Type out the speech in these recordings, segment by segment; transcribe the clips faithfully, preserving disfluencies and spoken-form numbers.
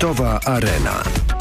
Sportowa Arena.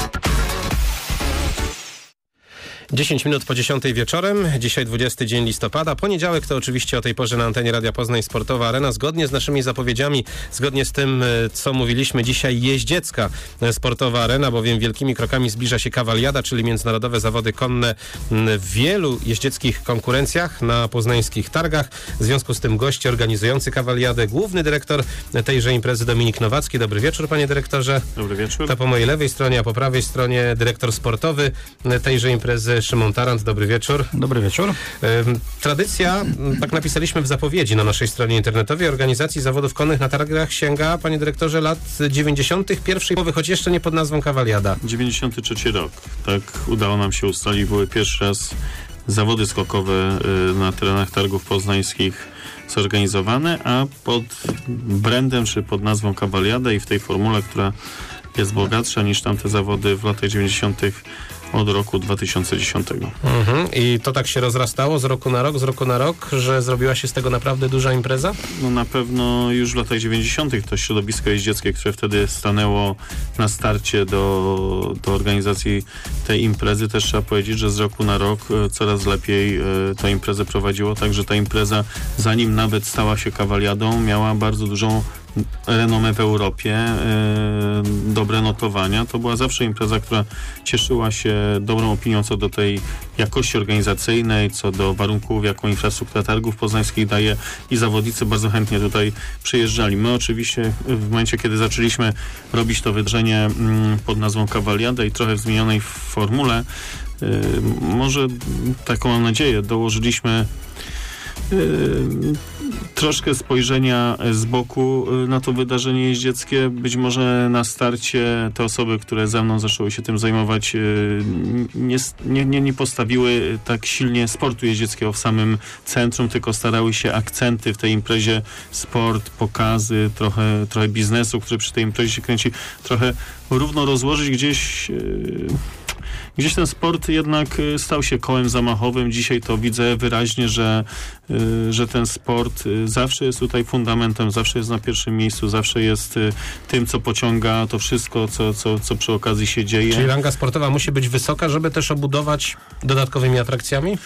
dziesięć minut po dziesiątej wieczorem, dzisiaj dwudziesty dzień listopada, poniedziałek to oczywiście o tej porze na antenie Radia Poznań Sportowa Arena. Zgodnie z naszymi zapowiedziami, zgodnie z tym, co mówiliśmy dzisiaj, jeździecka Sportowa Arena, bowiem wielkimi krokami zbliża się Kawaliada, czyli międzynarodowe zawody konne w wielu jeździeckich konkurencjach na poznańskich targach. W związku z tym goście organizujący Kawaliadę, główny dyrektor tejże imprezy Dominik Nowacki. Dobry wieczór, panie dyrektorze. Dobry wieczór. To po mojej lewej stronie, a po prawej stronie dyrektor sportowy tejże imprezy Szymon Tarant. Dobry wieczór. Dobry wieczór. Tradycja, tak napisaliśmy w zapowiedzi na naszej stronie internetowej, organizacji zawodów konnych na targach sięga, panie dyrektorze, lat dziewięćdziesiątych pierwszej połowy, choć jeszcze nie pod nazwą Kawaliada. dziewięćdziesiąty trzeci rok. Tak udało nam się ustalić. Były pierwszy raz zawody skokowe na terenach targów poznańskich zorganizowane, a pod brandem czy pod nazwą Kawaliada i w tej formule, która jest bogatsza niż tamte zawody w latach dziewięćdziesiątych od roku dwa tysiące dziesiątego. Mhm. I to tak się rozrastało z roku na rok, z roku na rok, że zrobiła się z tego naprawdę duża impreza? No na pewno już w latach dziewięćdziesiątych to środowisko jeździeckie, które wtedy stanęło na starcie do, do organizacji tej imprezy, też trzeba powiedzieć, że z roku na rok coraz lepiej tę imprezę prowadziło, także ta impreza, zanim nawet stała się Kawaliadą, miała bardzo dużą renomę w Europie, e, dobre notowania. To była zawsze impreza, która cieszyła się dobrą opinią co do tej jakości organizacyjnej, co do warunków, jaką infrastruktura targów poznańskich daje i zawodnicy bardzo chętnie tutaj przyjeżdżali. My oczywiście w momencie, kiedy zaczęliśmy robić to wydarzenie mm, pod nazwą Kawaliada i trochę w zmienionej formule, e, może taką mam nadzieję, dołożyliśmy troszkę spojrzenia z boku na to wydarzenie jeździeckie. Być może na starcie te osoby, które ze mną zaczęły się tym zajmować, nie, nie, nie postawiły tak silnie sportu jeździeckiego w samym centrum, tylko starały się akcenty w tej imprezie, sport, pokazy, trochę, trochę biznesu, który przy tej imprezie się kręci, trochę równo rozłożyć gdzieś. Gdzieś ten sport jednak stał się kołem zamachowym. Dzisiaj to widzę wyraźnie, że, że ten sport zawsze jest tutaj fundamentem, zawsze jest na pierwszym miejscu, zawsze jest tym, co pociąga to wszystko, co, co, co przy okazji się dzieje. Czyli ranga sportowa musi być wysoka, żeby też obudować dodatkowymi atrakcjami?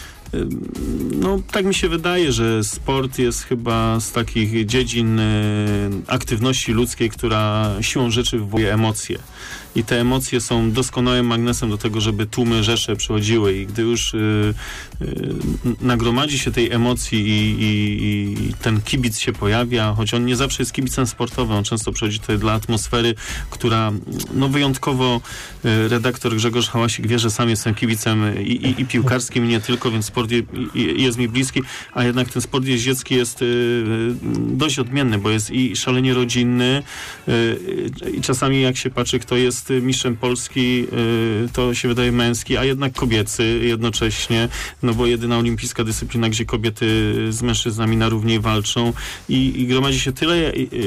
No, tak mi się wydaje, że sport jest chyba z takich dziedzin y, aktywności ludzkiej, która siłą rzeczy wywołuje emocje. I te emocje są doskonałym magnesem do tego, żeby tłumy, rzesze przychodziły. I gdy już y, y, nagromadzi się tej emocji i, i, i ten kibic się pojawia, choć on nie zawsze jest kibicem sportowym, on często przychodzi tutaj dla atmosfery, która no wyjątkowo y, redaktor Grzegorz Hałasik wie, że sam jestem kibicem i, i, i piłkarskim, i nie tylko, więc sport je, i, jest mi bliski, a jednak ten sport jeździecki jest y, y, dość odmienny, bo jest i szalenie rodzinny y, i czasami jak się patrzy, kto jest mistrzem Polski, to się wydaje męski, a jednak kobiecy jednocześnie, no bo jedyna olimpijska dyscyplina, gdzie kobiety z mężczyznami na równi walczą i, i gromadzi się tyle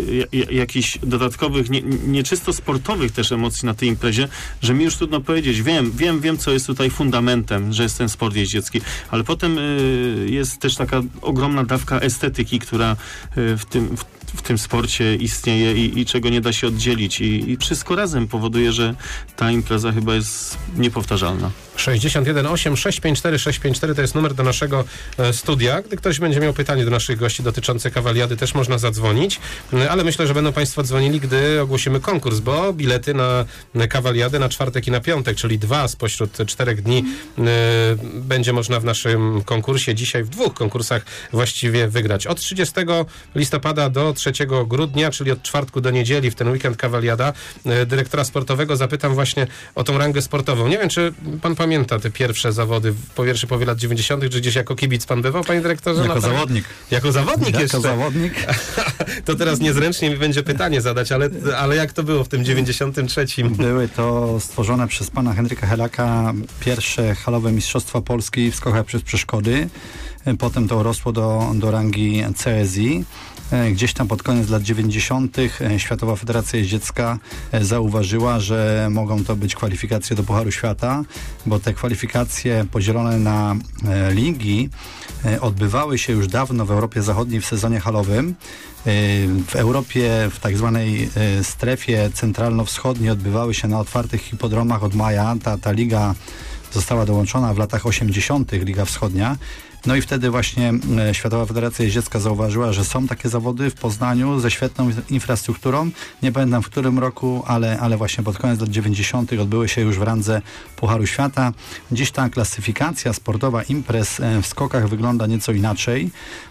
jakichś dodatkowych, nie, nieczysto sportowych też emocji na tej imprezie, że mi już trudno powiedzieć. Wiem, wiem, wiem, co jest tutaj fundamentem, że jest ten sport jeździecki, ale potem jest też taka ogromna dawka estetyki, która w tym, w w tym sporcie istnieje i, i czego nie da się oddzielić. I, I wszystko razem powoduje, że ta impreza chyba jest niepowtarzalna. sześćdziesiąt jeden osiem sześć pięć cztery sześć pięć cztery to jest numer do naszego e, studia. Gdy ktoś będzie miał pytanie do naszych gości dotyczące Kawaliady, też można zadzwonić, e, ale myślę, że będą państwo dzwonili, gdy ogłosimy konkurs, bo bilety na, na Kawaliadę na czwartek i na piątek, czyli dwa spośród czterech dni e, będzie można w naszym konkursie, dzisiaj w dwóch konkursach właściwie wygrać. Od trzydziestego listopada do trzeciego grudnia, czyli od czwartku do niedzieli w ten weekend Kawaliada. E, dyrektora sportowego zapytam właśnie o tą rangę sportową. Nie wiem, czy pan pamięta te pierwsze zawody po pierwszej połowie lat dziewięćdziesiątych, czy gdzieś jako kibic pan bywał, panie dyrektorze? Jako no, zawodnik. Jako zawodnik jako jeszcze? Jako zawodnik. To teraz niezręcznie mi będzie pytanie zadać, ale, ale jak to było w tym dziewięćdziesiątym trzecim? Były to stworzone przez pana Henryka Helaka pierwsze halowe mistrzostwa Polski w skokach przez przeszkody. Potem to rosło do, do rangi C S I. Gdzieś tam pod koniec lat dziewięćdziesiątych Światowa Federacja Jeździecka zauważyła, że mogą to być kwalifikacje do Pucharu Świata, bo te kwalifikacje podzielone na ligi odbywały się już dawno w Europie Zachodniej w sezonie halowym. W Europie, w tak zwanej strefie centralno-wschodniej odbywały się na otwartych hipodromach od maja. Ta, ta liga została dołączona w latach osiemdziesiątych, Liga Wschodnia. No i wtedy właśnie Światowa Federacja Jeździecka zauważyła, że są takie zawody w Poznaniu ze świetną infrastrukturą. Nie pamiętam w którym roku, ale, ale właśnie pod koniec lat dziewięćdziesiątych odbyły się już w randze Pucharu Świata. Dziś ta klasyfikacja sportowa imprez w skokach wygląda nieco inaczej.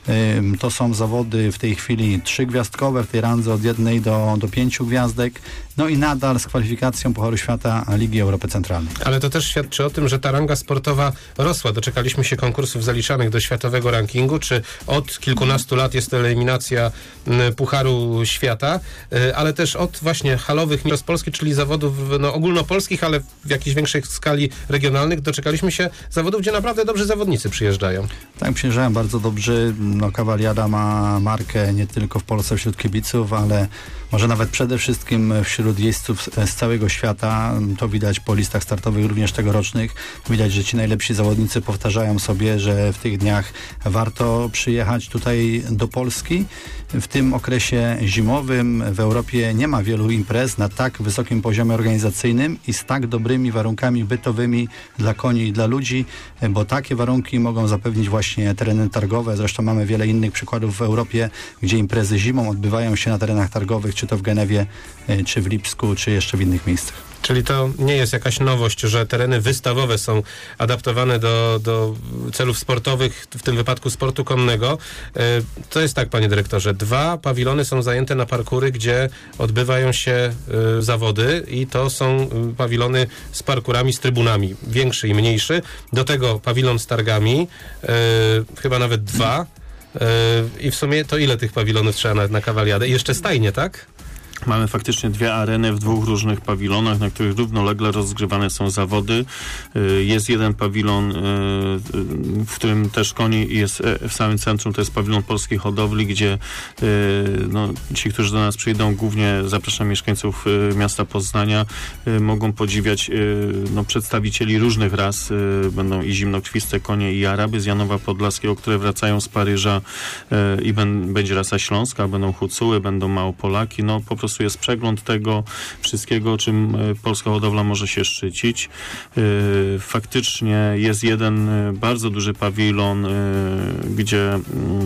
To są zawody w tej chwili trzygwiazdkowe, w tej randze od jednej do, do pięciu gwiazdek. No i nadal z kwalifikacją Pucharu Świata Ligi Europy Centralnej. Ale to też świadczy o tym, że ta ranga sportowa rosła. Doczekaliśmy się konkursów zaliczanych do światowego rankingu, czy od kilkunastu lat jest to eliminacja Pucharu Świata, ale też od właśnie halowych mistrzostw Polski, czyli zawodów no, ogólnopolskich, ale w jakiejś większej skali regionalnych, doczekaliśmy się zawodów, gdzie naprawdę dobrzy zawodnicy przyjeżdżają. Tak, przyjeżdżają bardzo dobrzy. No, Cavaliada ma markę nie tylko w Polsce wśród kibiców, ale może nawet przede wszystkim wśród jeźdźców z całego świata. To widać po listach startowych również tegorocznych. Widać, że ci najlepsi zawodnicy powtarzają sobie, że w tych dniach warto przyjechać tutaj do Polski. W tym okresie zimowym w Europie nie ma wielu imprez na tak wysokim poziomie organizacyjnym i z tak dobrymi warunkami bytowymi dla koni i dla ludzi, bo takie warunki mogą zapewnić właśnie tereny targowe. Zresztą mamy wiele innych przykładów w Europie, gdzie imprezy zimą odbywają się na terenach targowych, czy to w Genewie, czy w Lipsku, czy jeszcze w innych miejscach. Czyli to nie jest jakaś nowość, że tereny wystawowe są adaptowane do, do celów sportowych, w tym wypadku sportu konnego. To jest tak, panie dyrektorze, dwa pawilony są zajęte na parkury, gdzie odbywają się y, zawody i to są y, pawilony z parkurami, z trybunami, większy i mniejszy. Do tego pawilon z targami, y, chyba nawet dwa. Y, I w sumie to ile tych pawilonów trzeba na, na Cavaliadę? I jeszcze stajnie, tak? Mamy faktycznie dwie areny w dwóch różnych pawilonach, na których równolegle rozgrywane są zawody. Jest jeden pawilon, w którym też koni jest w samym centrum, to jest pawilon polskiej hodowli, gdzie no, ci, którzy do nas przyjdą, głównie zapraszam mieszkańców miasta Poznania, mogą podziwiać no, przedstawicieli różnych ras. Będą i zimnokrwiste konie, i Araby z Janowa Podlaskiego, które wracają z Paryża, i ben, będzie rasa śląska, będą Hucuły, będą Małopolaki. No po prostu jest przegląd tego wszystkiego, czym polska hodowla może się szczycić. Faktycznie jest jeden bardzo duży pawilon, gdzie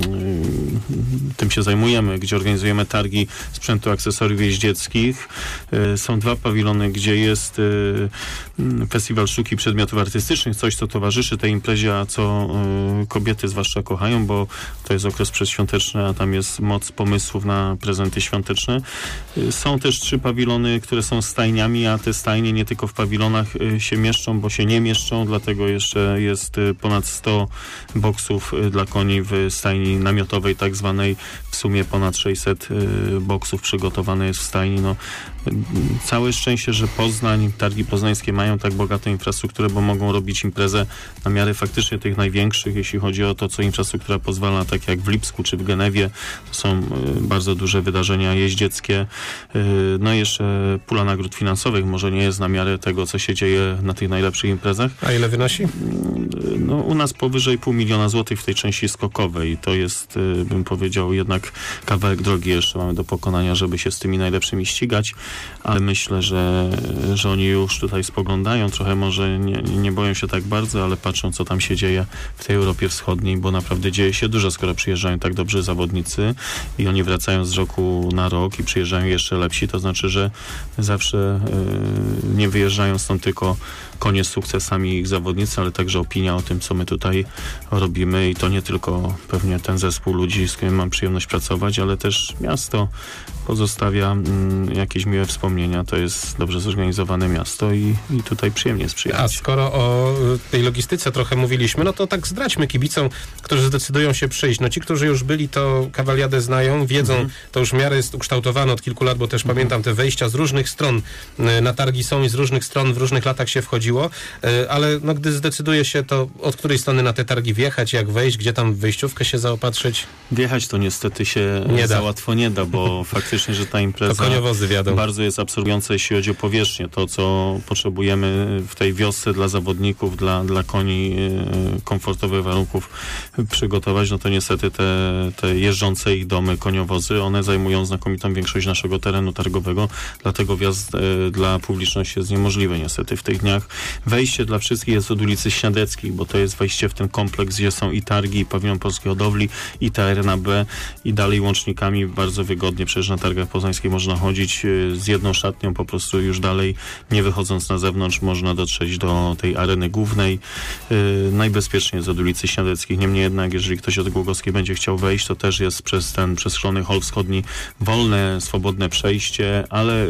tym się zajmujemy, gdzie organizujemy targi sprzętu, akcesoriów jeździeckich. Są dwa pawilony, gdzie jest festiwal sztuki i przedmiotów artystycznych, coś, co towarzyszy tej imprezie, a co kobiety zwłaszcza kochają, bo to jest okres przedświąteczny, a tam jest moc pomysłów na prezenty świąteczne. Są też trzy pawilony, które są stajniami, a te stajnie nie tylko w pawilonach się mieszczą, bo się nie mieszczą, dlatego jeszcze jest ponad sto boksów dla koni w stajni namiotowej, tak zwanej. W sumie ponad sześćset boksów przygotowane jest w stajni. No, całe szczęście, że Poznań, targi poznańskie mają tak bogatą infrastrukturę, bo mogą robić imprezę na miarę faktycznie tych największych, jeśli chodzi o to, co infrastruktura pozwala, tak jak w Lipsku czy w Genewie. To są bardzo duże wydarzenia jeździeckie. No i jeszcze pula nagród finansowych może nie jest na miarę tego, co się dzieje na tych najlepszych imprezach. A ile wynosi? No, u nas powyżej pół miliona złotych w tej części skokowej. To jest, bym powiedział, jednak kawałek drogi jeszcze mamy do pokonania, żeby się z tymi najlepszymi ścigać, ale myślę, że, że oni już tutaj spoglądają, trochę może nie, nie boją się tak bardzo, ale patrzą, co tam się dzieje w tej Europie Wschodniej, bo naprawdę dzieje się dużo, skoro przyjeżdżają tak dobrzy zawodnicy i oni wracają z roku na rok i przyjeżdżają jeszcze lepsi, to znaczy, że zawsze yy, nie wyjeżdżają stąd tylko konie z sukcesami ich zawodnicy, ale także opinia o tym, co my tutaj robimy i to nie tylko pewnie ten zespół ludzi, z którym mam przyjemność pracować, ale też miasto pozostawia mm, jakieś miłe wspomnienia. To jest dobrze zorganizowane miasto i, i tutaj przyjemnie jest przyjechać. A skoro o tej logistyce trochę mówiliśmy, no to tak zdradźmy kibicom, którzy zdecydują się przyjść. No ci, którzy już byli, to Kawaliadę znają, wiedzą, mhm. to już w miarę jest ukształtowane od kilku lat, bo też mhm. pamiętam te wejścia z różnych stron na targi są i z różnych stron w różnych latach się wchodziło, ale no, gdy zdecyduje się, to od której strony na te targi wjechać, jak wejść, gdzie tam w wejściówkę się zaopatrzyć? Wjechać to niestety się nie za da. łatwo nie da, bo faktycznie, że ta impreza to koniowozy wiadomo. Bardzo jest absorbująca, jeśli chodzi o powierzchnię. To, co potrzebujemy w tej wiosce dla zawodników, dla, dla koni komfortowych warunków przygotować, no to niestety te, te jeżdżące ich domy, koniowozy, one zajmują znakomitą większość naszego terenu targowego, dlatego wjazd e, dla publiczności jest niemożliwy niestety w tych dniach. Wejście dla wszystkich jest od ulicy Śniadeckiej, bo to jest wejście w ten kompleks, gdzie są i targi, i pawilon Polskiej Hodowli, i ta arena B, i dalej łącznikami bardzo wygodnie, przecież na targach poznańskich można chodzić e, z jedną szatnią, po prostu już dalej, nie wychodząc na zewnątrz, można dotrzeć do tej areny głównej. E, najbezpieczniej jest od ulicy Śniadeckiej. Niemniej jednak, jeżeli ktoś od Głogowskiej będzie chciał wejść, to też jest przez ten przeschlony hol wschodni wolne, swobodne przejście, ale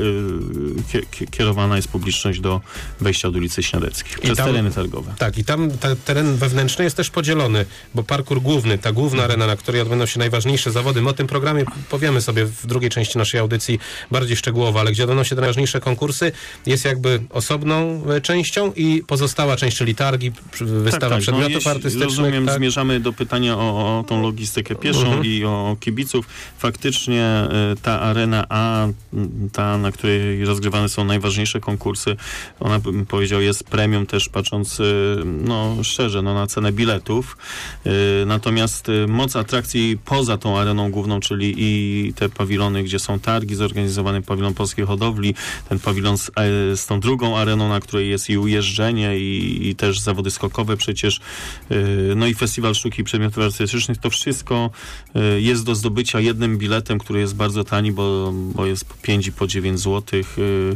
y, kierowana jest publiczność do wejścia od ulicy Śniadeckiej, przez tam, tereny targowe. Tak, i tam te, teren wewnętrzny jest też podzielony, bo parkour główny, ta główna arena, na której odbędą się najważniejsze zawody, my o tym programie powiemy sobie w drugiej części naszej audycji bardziej szczegółowo, ale gdzie odbędą się te najważniejsze konkursy, jest jakby osobną częścią i pozostała część, czyli targi, wystawa tak, tak. przedmiotów no, artystycznych. Rozumiem, tak? Zmierzamy do pytania o, o tą logistykę pieszą mhm. i o kibiców. Faktycznie y, ta arena A, ta, na której rozgrywane są najważniejsze konkursy, ona, bym powiedział, jest premium też patrząc y, no szczerze, no, na cenę biletów. Y, natomiast y, moc atrakcji poza tą areną główną, czyli i te pawilony, gdzie są targi, zorganizowany pawilon Polskiej Hodowli, ten pawilon z, y, z tą drugą areną, na której jest i ujeżdżenie, i, i też zawody skokowe przecież, y, no i festiwal sztuki i przedmiotów artystycznych, to wszystko y, jest do zdobycia jednym biletem, który jest bardzo tani, bo, bo jest po pięć i po dziewięć złotych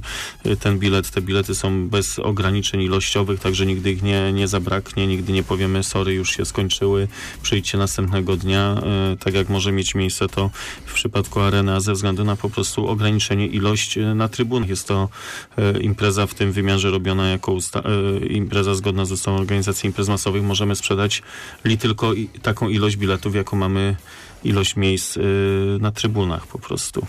y, ten bilet. Te bilety są bez ograniczeń ilościowych, także nigdy ich nie, nie zabraknie, nigdy nie powiemy sorry, już się skończyły, przyjdźcie następnego dnia, y, tak jak może mieć miejsce to w przypadku areny, a ze względu na po prostu ograniczenie ilość y, na trybunach. Jest to y, impreza w tym wymiarze robiona jako usta- y, impreza zgodna z ustawą organizacji imprez masowych. Możemy sprzedać li tylko i, taką ilość biletów, jaką mamy ilość miejsc y, na trybunach po prostu.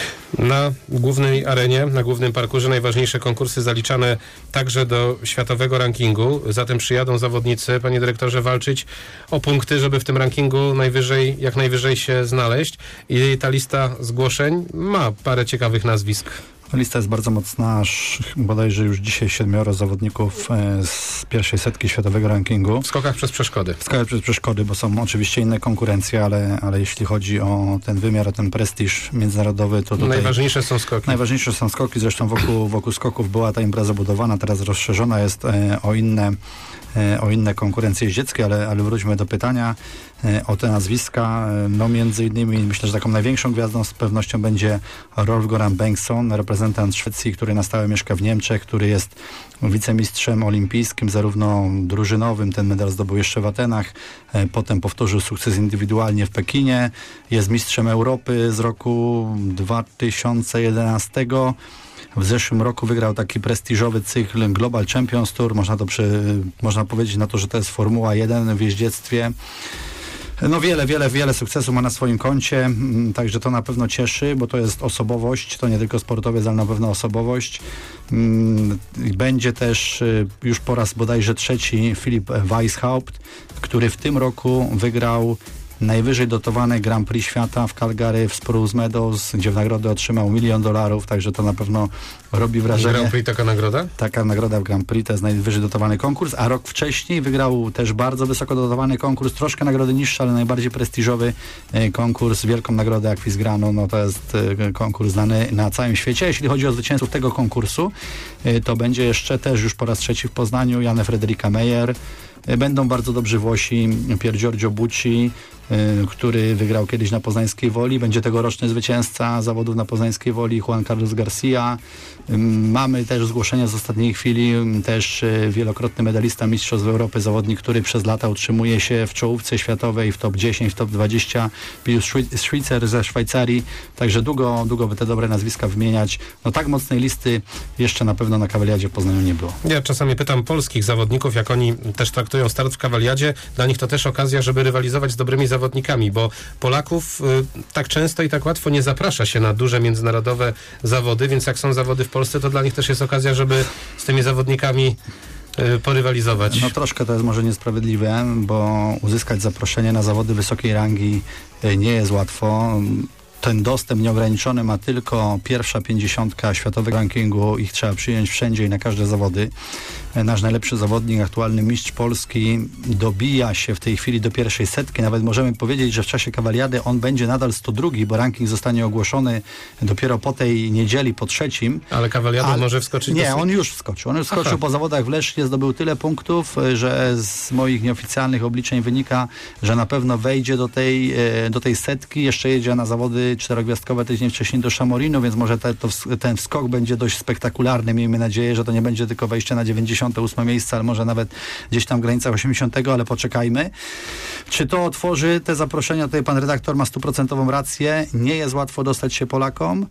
Na głównej arenie, na głównym parkurze najważniejsze konkursy zaliczane także do światowego rankingu. Zatem przyjadą zawodnicy, panie dyrektorze, walczyć o punkty, żeby w tym rankingu najwyżej, jak najwyżej się znaleźć. I ta lista zgłoszeń ma parę ciekawych nazwisk. Lista jest bardzo mocna, aż bodajże już dzisiaj siedmioro zawodników z pierwszej setki światowego rankingu. W skokach przez przeszkody. W skokach przez przeszkody, bo są oczywiście inne konkurencje, ale, ale jeśli chodzi o ten wymiar, o ten prestiż międzynarodowy, to tutaj... Najważniejsze są skoki. Najważniejsze są skoki, zresztą wokół, wokół skoków była ta impreza budowana, teraz rozszerzona jest e, o inne o inne konkurencje jeździeckie, ale, ale wróćmy do pytania o te nazwiska. No między innymi myślę, że taką największą gwiazdą z pewnością będzie Rolf-Göran Bengtsson, reprezentant Szwecji, który na stałe mieszka w Niemczech, który jest wicemistrzem olimpijskim, zarówno drużynowym, ten medal zdobył jeszcze w Atenach, potem powtórzył sukces indywidualnie w Pekinie, jest mistrzem Europy z roku dwa tysiące jedenastego. W zeszłym roku wygrał taki prestiżowy cykl Global Champions Tour. Można to przy, można powiedzieć na to, że to jest Formuła jeden w jeździectwie. No wiele, wiele, wiele sukcesów ma na swoim koncie, także to na pewno cieszy, bo to jest osobowość, to nie tylko sportowiec, ale na pewno osobowość. Będzie też już po raz bodajże trzeci Filip Weishaupt, który w tym roku wygrał najwyżej dotowany Grand Prix świata w Calgary w Spruce Meadows, gdzie w nagrodę otrzymał milion dolarów, także to na pewno robi wrażenie. Grand Prix taka nagroda? Taka nagroda w Grand Prix, to jest najwyżej dotowany konkurs, a rok wcześniej wygrał też bardzo wysoko dotowany konkurs, troszkę nagrody niższe, ale najbardziej prestiżowy konkurs, wielką nagrodę Aquisgranu, no to jest konkurs znany na całym świecie. Jeśli chodzi o zwycięzców tego konkursu, to będzie jeszcze też już po raz trzeci w Poznaniu Janne Frederika Meyer, Będą bardzo dobrzy Włosi, Pier Giorgio Bucci, który wygrał kiedyś na Poznańskiej Woli. Będzie tegoroczny zwycięzca zawodów na Poznańskiej Woli, Juan Carlos Garcia. Mamy też zgłoszenia z ostatniej chwili, też wielokrotny medalista Mistrzostw Europy, zawodnik, który przez lata utrzymuje się w czołówce światowej, w top dziesięć, w top dwadzieścia. Pius Schweizer ze Szwajcarii, także długo, długo by te dobre nazwiska wymieniać. No tak mocnej listy jeszcze na pewno na Kawaliadzie w Poznaniu nie było. Ja czasami pytam polskich zawodników, jak oni też traktują start w Kawaliadzie. Dla nich to też okazja, żeby rywalizować z dobrymi zawodnikami, bo Polaków y, tak często i tak łatwo nie zaprasza się na duże międzynarodowe zawody, więc jak są zawody w Polsce, to dla nich też jest okazja, żeby z tymi zawodnikami y, porywalizować. No troszkę to jest może niesprawiedliwe, bo uzyskać zaproszenie na zawody wysokiej rangi y, nie jest łatwo. Ten dostęp nieograniczony ma tylko pierwsza pięćdziesiątka światowego rankingu. Ich trzeba przyjąć wszędzie i na każde zawody. Nasz najlepszy zawodnik, aktualny mistrz Polski, dobija się w tej chwili do pierwszej setki. Nawet możemy powiedzieć, że w czasie Kawaliady on będzie nadal sto drugi, bo ranking zostanie ogłoszony dopiero po tej niedzieli, po trzecim. Ale Kawaliada Ale, może wskoczyć Nie, do... on już wskoczył. On już wskoczył Aha. po zawodach w Lesznie, zdobył tyle punktów, że z moich nieoficjalnych obliczeń wynika, że na pewno wejdzie do tej, do tej setki. Jeszcze jedzie na zawody czterogwiazdkowe tydzień wcześniej do Szamorinu, więc może te, to, ten wskok będzie dość spektakularny. Miejmy nadzieję, że to nie będzie tylko wejście na dziewięćdziesiąte ósme miejsce, ale może nawet gdzieś tam w granicach osiemdziesiątego, ale poczekajmy. Czy to otworzy te zaproszenia? Tutaj pan redaktor ma stuprocentową rację. Nie jest łatwo dostać się Polakom.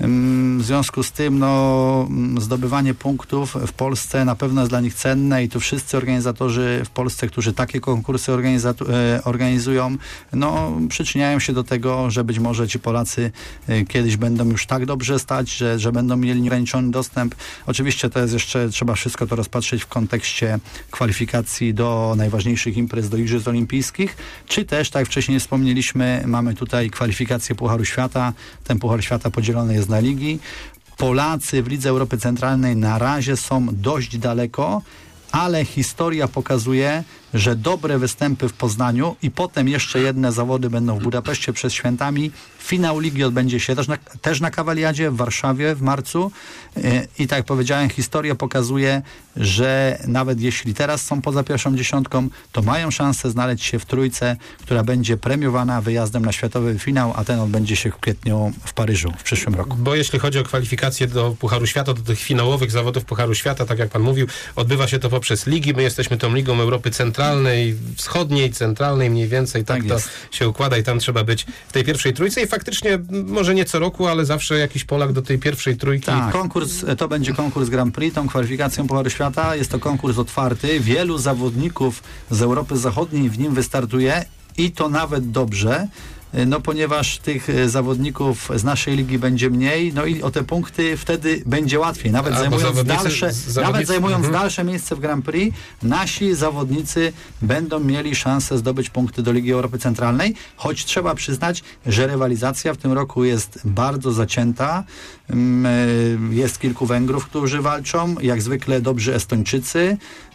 W związku z tym no, zdobywanie punktów w Polsce na pewno jest dla nich cenne i tu wszyscy organizatorzy w Polsce, którzy takie konkursy organizują, no, przyczyniają się do tego, że być może ci Polacy kiedyś będą już tak dobrze stać, że, że będą mieli nieograniczony dostęp. Oczywiście to jest jeszcze, trzeba wszystko to rozpatrzeć w kontekście kwalifikacji do najważniejszych imprez, do Igrzysk Olimpijskich, czy też, tak jak wcześniej wspomnieliśmy, mamy tutaj kwalifikację Pucharu Świata. Ten Puchar Świata podzielony jest na ligi. Polacy w Lidze Europy Centralnej na razie są dość daleko, ale historia pokazuje, że dobre występy w Poznaniu i potem jeszcze jedne zawody będą w Budapeszcie przed świętami. Finał ligi odbędzie się też na, też na Kawaliadzie w Warszawie w marcu. I tak jak powiedziałem, historia pokazuje, że nawet jeśli teraz są poza pierwszą dziesiątką, to mają szansę znaleźć się w trójce, która będzie premiowana wyjazdem na światowy finał, a ten odbędzie się w kwietniu w Paryżu w przyszłym roku. Bo jeśli chodzi o kwalifikacje do Pucharu Świata, do tych finałowych zawodów Pucharu Świata, tak jak pan mówił, odbywa się to poprzez ligi. My jesteśmy tą Ligą Europy Centralnej, Wschodniej, Centralnej mniej więcej. Tak, tak to się układa i tam trzeba być w tej pierwszej trójce i faktycznie może nie co roku, ale zawsze jakiś Polak do tej pierwszej trójki. Tak, konkurs, to będzie konkurs Grand Prix, tą kwalifikacją Pucharu Świata. Jest to konkurs otwarty. Wielu zawodników z Europy Zachodniej w nim wystartuje i to nawet dobrze. No ponieważ tych zawodników z naszej ligi będzie mniej, no i o te punkty wtedy będzie łatwiej. Nawet A, zajmując, dalsze, nawet zajmując mhm. dalsze miejsce w Grand Prix, nasi zawodnicy będą mieli szansę zdobyć punkty do Ligi Europy Centralnej, choć trzeba przyznać, że rywalizacja w tym roku jest bardzo zacięta. Jest kilku Węgrów, którzy walczą, jak zwykle dobrzy Estończycy.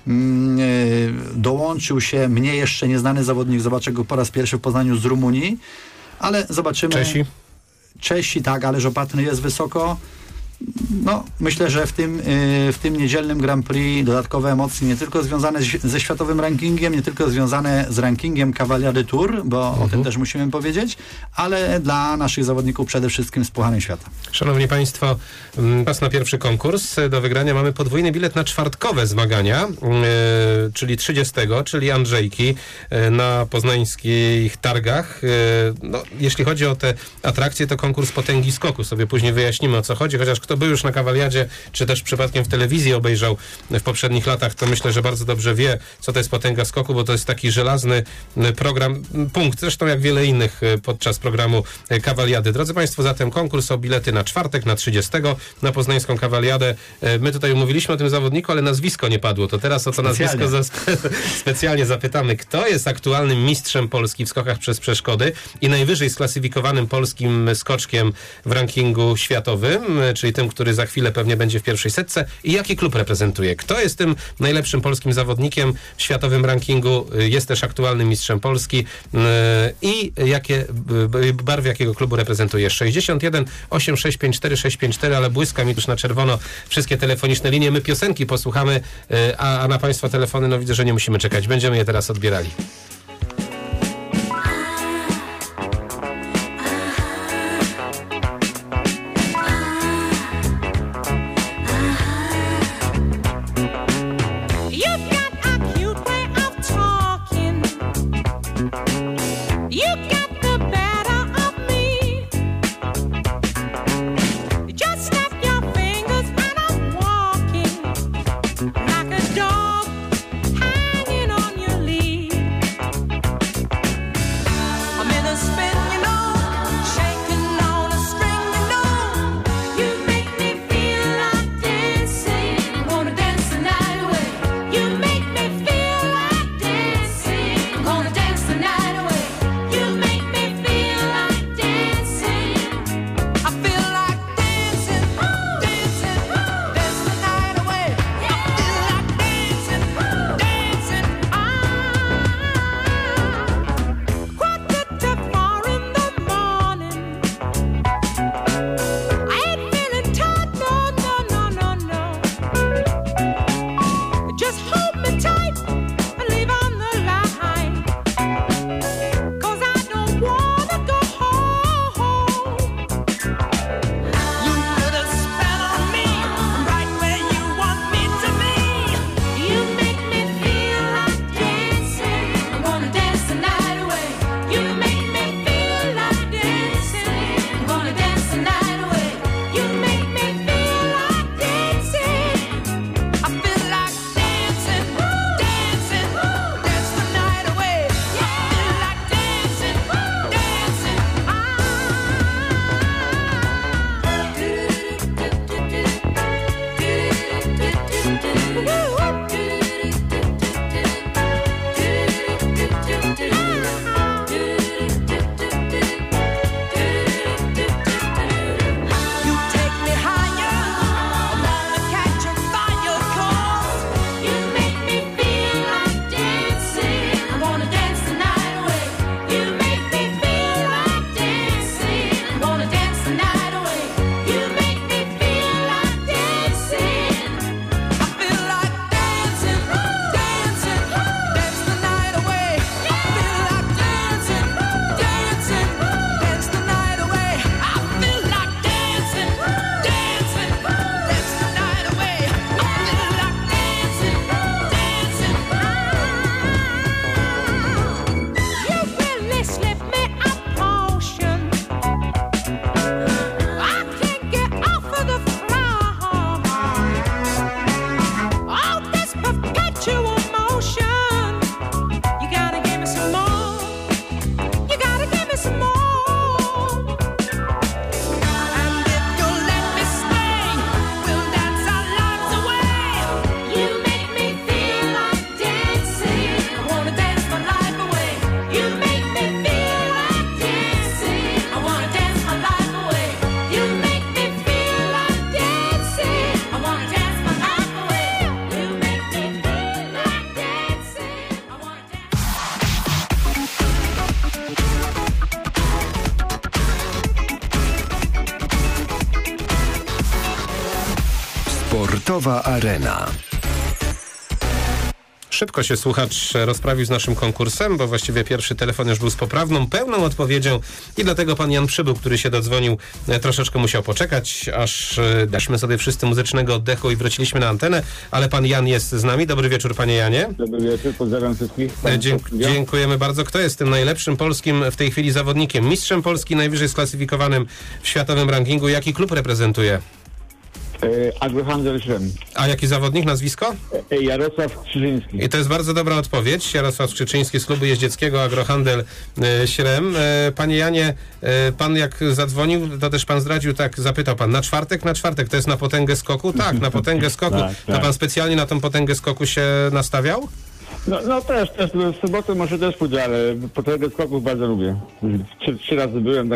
Dołączył się mnie jeszcze nieznany zawodnik, zobaczę go po raz pierwszy w Poznaniu, z Rumunii, ale zobaczymy. Czesi? Czesi, tak, ale Żopatny jest wysoko. No, myślę, że w tym, yy, w tym niedzielnym Grand Prix dodatkowe emocje nie tylko związane z, ze światowym rankingiem, nie tylko związane z rankingiem Cavaliady Tour, bo uh-huh. o tym też musimy powiedzieć, ale dla naszych zawodników przede wszystkim z Pucharem Świata. Szanowni Państwo, czas na pierwszy konkurs. Do wygrania mamy podwójny bilet na czwartkowe zmagania, yy, czyli trzydziestego, czyli Andrzejki yy, na poznańskich targach. Yy, no, jeśli chodzi o te atrakcje, to konkurs potęgi skoku. Sobie później wyjaśnimy, o co chodzi, chociaż kto był już na Kawaliadzie, czy też przypadkiem w telewizji obejrzał w poprzednich latach, to myślę, że bardzo dobrze wie, co to jest potęga skoku, bo to jest taki żelazny program, punkt, zresztą jak wiele innych podczas programu Kawaliady. Drodzy Państwo, zatem konkurs o bilety na czwartek, na trzydziestego, na poznańską Kawaliadę. My tutaj umówiliśmy o tym zawodniku, ale nazwisko nie padło, to teraz o to specjalnie. nazwisko za, specjalnie zapytamy, kto jest aktualnym mistrzem Polski w skokach przez przeszkody i najwyżej sklasyfikowanym polskim skoczkiem w rankingu światowym, czyli tym, który za chwilę pewnie będzie w pierwszej setce i jaki klub reprezentuje. Kto jest tym najlepszym polskim zawodnikiem w światowym rankingu, jest też aktualnym mistrzem Polski i jakie barwy jakiego klubu reprezentuje. sześćdziesiąt jeden osiemset sześćdziesiąt pięć cztery sześć pięć cztery, ale błyska mi już na czerwono wszystkie telefoniczne linie. My piosenki posłuchamy, a, a na Państwa telefony, no widzę, że nie musimy czekać. Będziemy je teraz odbierali. Sportowa Arena. Szybko się słuchacz rozprawił z naszym konkursem, bo właściwie pierwszy telefon już był z poprawną, pełną odpowiedzią i dlatego pan Jan Przybył, który się dodzwonił, troszeczkę musiał poczekać, aż daliśmy sobie wszyscy muzycznego oddechu i wróciliśmy na antenę, ale pan Jan jest z nami. Dobry wieczór, panie Janie. Dobry wieczór, pozdrawiam wszystkich. Dzie- dziękujemy bardzo. Kto jest tym najlepszym polskim w tej chwili zawodnikiem? Mistrzem Polski, najwyżej sklasyfikowanym w światowym rankingu. Jaki klub reprezentuje? E, Agrohandel Śrem. A jaki zawodnik, nazwisko? E, Jarosław Krzyżyński. I to jest bardzo dobra odpowiedź. Jarosław Krzyczyński z klubu jeździeckiego Agrohandel e, Śrem. E, panie Janie, e, pan jak zadzwonił, to też pan zdradził, tak, zapytał pan, na czwartek? Na czwartek, to jest na potęgę skoku? Tak, na potęgę skoku. tak, To tak. pan specjalnie na tą potęgę skoku się nastawiał? No, no też, też, w sobotę może też pójdę, ale potęgę skoków bardzo lubię. Trzy, trzy razy byłem, także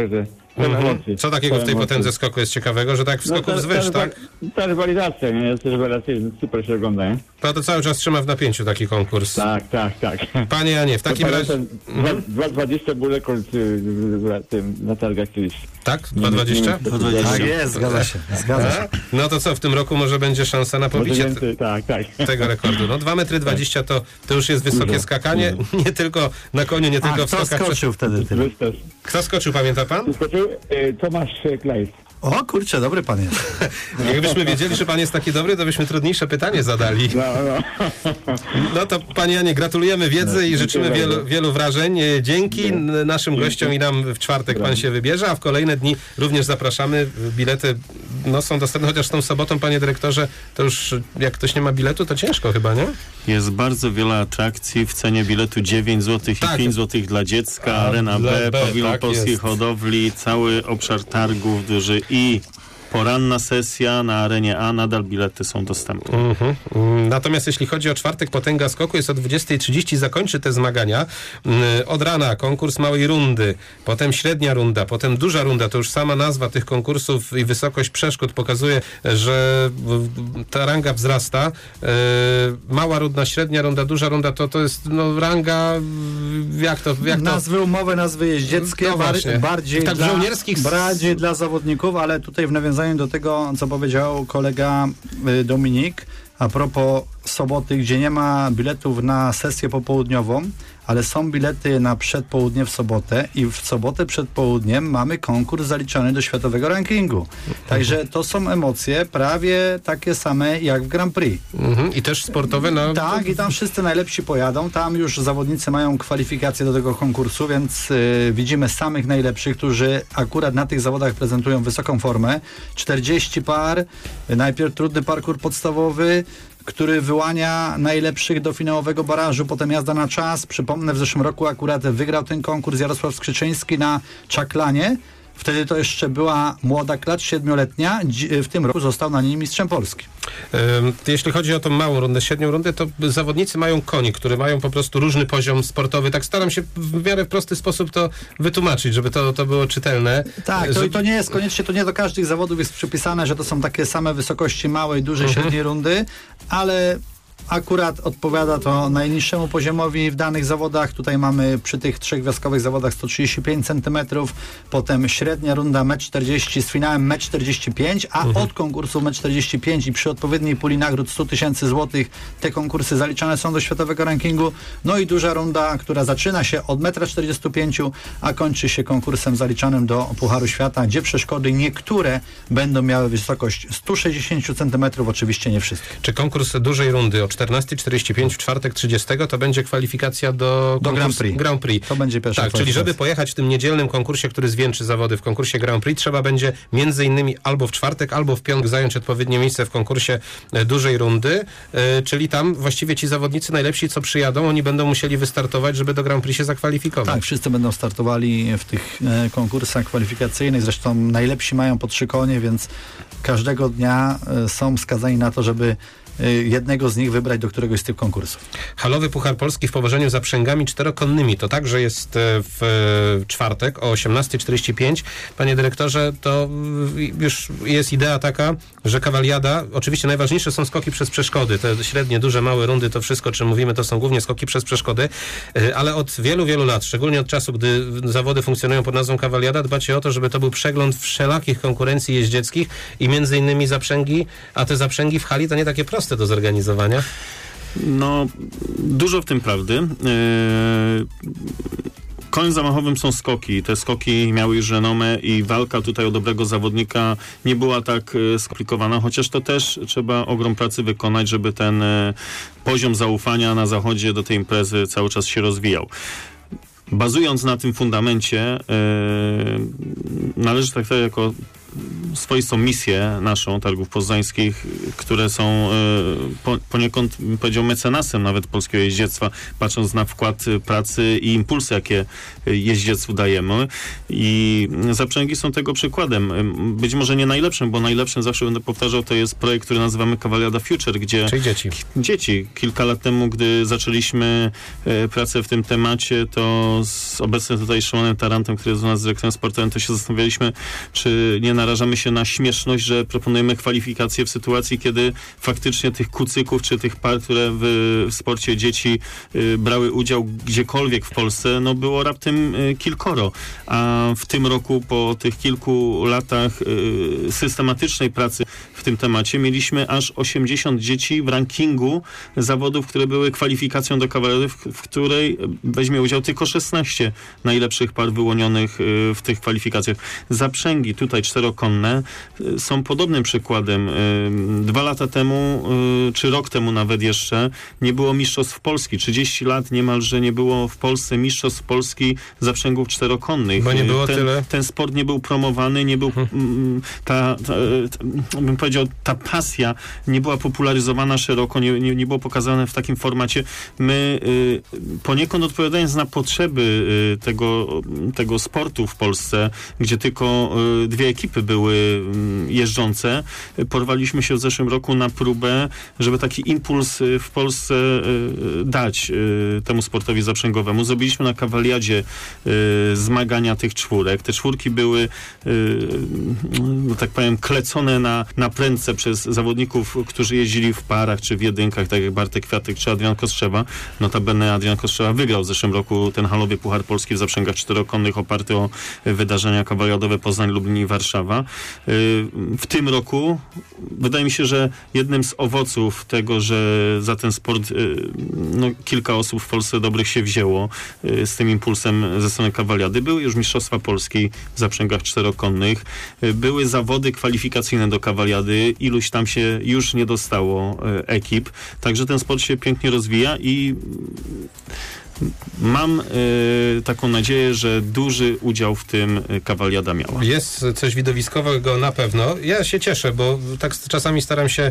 pełen Mhm. emocji. Co takiego w Pełen tej emocji. potędze skoku jest ciekawego, że tak jak w skoku ta- z wyż, ta- tak? Ta rywalizacja, nie? Jest rywalizacja, super się ogląda, nie? No to cały czas trzyma w napięciu taki konkurs. Tak, tak, tak. Panie Janie, w takim razie... Mhm. dwa dwadzieścia był rekord y, w tym, na targach kiedyś. Tak? dwa dwadzieścia? dwa dwadzieścia. Tak jest, zgadza się. Zgadza się. No to co, w tym roku może będzie szansa na Może pobicie t- więcej, tak, tak. tego rekordu. No dwa metry dwadzieścia to, to już jest wysokie Dużo, skakanie. Nie tylko na koniu, nie A tylko w kto skokach. Przez... skoczył wtedy tyle? Wy też. Kto skoczył, pamięta pan? Skoczył y, Tomasz Klejs. O kurczę, dobry pan jest. Jakbyśmy wiedzieli, że pan jest taki dobry, to byśmy trudniejsze pytanie zadali. No, no. No to panie Janie, gratulujemy wiedzy i życzymy dziękuję wielu, bardzo. wielu wrażeń. Dzięki N- naszym gościom i nam w czwartek pan się wybierze, a w kolejne dni również zapraszamy. Bilety no, są dostępne, chociaż tą sobotą, panie dyrektorze, to już jak ktoś nie ma biletu, to ciężko chyba, nie? Jest bardzo wiele atrakcji w cenie biletu dziewięć złotych Tak. i pięć złotych dla dziecka, A, Arena dla B, B, Pawilon tak Polskiej jest. Hodowli, cały obszar targów duży i poranna sesja na Arenie A, nadal bilety są dostępne. Mhm. Mm, Natomiast jeśli chodzi o czwartek, potęga skoku jest o dwudziesta trzydzieści, zakończy te zmagania. Mm, Od rana konkurs małej rundy, potem średnia runda, potem duża runda, to już sama nazwa tych konkursów i wysokość przeszkód pokazuje, że w- ta ranga wzrasta. E, Mała runda, średnia runda, duża runda, to, to jest no, ranga, w- jak to... Jak to Nazwy umowy, nazwy jeździeckie, No bar- właśnie. bardziej, Tak, dla, żołnierskich s- bardziej dla zawodników, ale tutaj w nawiązaniu do tego, co powiedział kolega y, Dominik, a propos soboty, gdzie nie ma biletów na sesję popołudniową, ale są bilety na przedpołudnie w sobotę i w sobotę przed południem mamy konkurs zaliczany do światowego rankingu. Także to są emocje prawie takie same jak w Grand Prix. Mhm. I też sportowe, no... Tak, i tam wszyscy najlepsi pojadą. Tam już zawodnicy mają kwalifikacje do tego konkursu, więc y, widzimy samych najlepszych, którzy akurat na tych zawodach prezentują wysoką formę. czterdzieści par, y, najpierw trudny parkour podstawowy, który wyłania najlepszych do finałowego barażu, potem jazda na czas. Przypomnę, w zeszłym roku akurat wygrał ten konkurs Jarosław Skrzyczyński na Czaklanie. Wtedy to jeszcze była młoda klacz, siedmioletnia. Dzi- W tym roku został na niej mistrzem Polski. Ym, Jeśli chodzi o tą małą rundę, średnią rundę, to zawodnicy mają koni, które mają po prostu różny poziom sportowy. Tak staram się w miarę w prosty sposób to wytłumaczyć, żeby to, to było czytelne. Tak, to, Że- to nie jest koniecznie, to nie do każdych zawodów jest przypisane, że to są takie same wysokości małej, dużej, Mhm. średniej rundy, ale akurat odpowiada to najniższemu poziomowi w danych zawodach. Tutaj mamy przy tych trzech gwiazdkowych zawodach sto trzydzieści pięć centymetrów, potem średnia runda metr czterdzieści z finałem metr czterdzieści pięć, a Mhm. od konkursu metr czterdzieści pięć i przy odpowiedniej puli nagród sto tysięcy złotych te konkursy zaliczane są do światowego rankingu. No i duża runda, która zaczyna się od metra czterdzieści pięć, a kończy się konkursem zaliczanym do Pucharu Świata, gdzie przeszkody niektóre będą miały wysokość sto sześćdziesiąt centymetrów, oczywiście nie wszystkie. Czy konkurs dużej rundy o czternasta czterdzieści pięć w czwartek trzydziestego to będzie kwalifikacja do, Do konkursu- Grand Prix. Grand Prix. To będzie pierwsza Tak, czyli kwalifikacja. żeby pojechać w tym niedzielnym konkursie, który zwieńczy zawody w konkursie Grand Prix, trzeba będzie między innymi albo w czwartek, albo w piątek zająć odpowiednie miejsce w konkursie e, dużej rundy, e, czyli tam właściwie ci zawodnicy najlepsi, co przyjadą, oni będą musieli wystartować, żeby do Grand Prix się zakwalifikować. Tak, wszyscy będą startowali w tych e, konkursach kwalifikacyjnych, zresztą najlepsi mają po trzy konie, więc każdego dnia e, są skazani na to, żeby e, jednego z nich wybrać do któregoś z tych konkursów. Halowy Puchar Polski w powożeniu zaprzęgami czterokonnymi. To także jest e, w e, czwartek o osiemnasta czterdzieści pięć. Panie dyrektorze, to y, już jest idea taka, że kawaliada, oczywiście najważniejsze są skoki przez przeszkody. Te średnie, duże, małe rundy, to wszystko, o czym mówimy, to są głównie skoki przez przeszkody, e, ale od wielu, wielu lat, szczególnie od czasu, gdy zawody funkcjonują pod nazwą kawaliada, dbacie o to, żeby to był przegląd wszelakich konkurencji jeździeckich i między innymi zaprzęgi, a te zaprzęgi w hali to nie takie proste do zorganizowania. No, dużo w tym prawdy. Yy, Koniem zamachowym są skoki. Te skoki miały już renomę i walka tutaj o dobrego zawodnika nie była tak e, skomplikowana, chociaż to też trzeba ogrom pracy wykonać, żeby ten e, poziom zaufania na zachodzie do tej imprezy cały czas się rozwijał. Bazując na tym fundamencie, e, należy traktować jako swoistą misję naszą Targów Poznańskich, które są po, poniekąd, bym powiedział, mecenasem nawet polskiego jeździectwa, patrząc na wkład pracy i impulsy, jakie jeździectwu dajemy. I zaprzęgi są tego przykładem. Być może nie najlepszym, bo najlepszym, zawsze będę powtarzał, to jest projekt, który nazywamy Cavaliada Future, gdzie... Czyli dzieci. Dzieci. Kilka lat temu, gdy zaczęliśmy e, pracę w tym temacie, to z obecnym tutaj Szymonem Tarantem, który jest u nas dyrektorem sportowym, to się zastanawialiśmy, czy nie narażamy się na śmieszność, że proponujemy kwalifikacje w sytuacji, kiedy faktycznie tych kucyków, czy tych par, które w, w sporcie dzieci y, brały udział gdziekolwiek w Polsce, no było raptem y, kilkoro. A w tym roku, po tych kilku latach y, systematycznej pracy w tym temacie, mieliśmy aż osiemdziesiąt dzieci w rankingu zawodów, które były kwalifikacją do kawalerii, w, w której weźmie udział tylko szesnaście najlepszych par wyłonionych y, w tych kwalifikacjach. Zaprzęgi tutaj czterokonne y, są podobnym przykładem. Y, dwa lata temu, y, czy rok temu nawet jeszcze, nie było mistrzostw Polski. trzydzieści lat niemalże nie było w Polsce mistrzostw Polski zaprzęgów czterokonnych. Bo nie było ten, tyle. Ten sport nie był promowany, nie był hmm. ta, ta, ta, bym powiedział, ta pasja nie była popularyzowana szeroko, nie, nie, nie było pokazane w takim formacie. My y, poniekąd odpowiadając na potrzeby y, tego, tego sportu w Polsce, gdzie tylko y, dwie ekipy były y, jeżdżące, y, porwaliśmy się w zeszłym roku na próbę, żeby taki impuls y, w Polsce y, dać y, temu sportowi zaprzęgowemu. Zrobiliśmy na Cavaliadzie y, zmagania tych czwórek. Te czwórki były, y, no tak powiem, klecone na, na prędce przez zawodników, którzy jeździli w parach czy w jedynkach, tak jak Bartek Kwiatek czy Adrian Kostrzewa. Notabene Adrian Kostrzewa wygrał w zeszłym roku ten halowy Puchar Polski w zaprzęgach czterokonnych oparty o wydarzenia kawaliadowe Poznań, Lublin i Warszawa. W tym roku wydaje mi się, że jednym z owoców tego, że za ten sport no, kilka osób w Polsce dobrych się wzięło z tym impulsem ze strony kawaliady, były już Mistrzostwa Polski w zaprzęgach czterokonnych, były zawody kwalifikacyjne do kawaliady, iluś tam się już nie dostało ekip, także ten sport się pięknie rozwija i mam y, taką nadzieję, że duży udział w tym kawaliada miała. Jest coś widowiskowego na pewno. Ja się cieszę, bo tak czasami staram się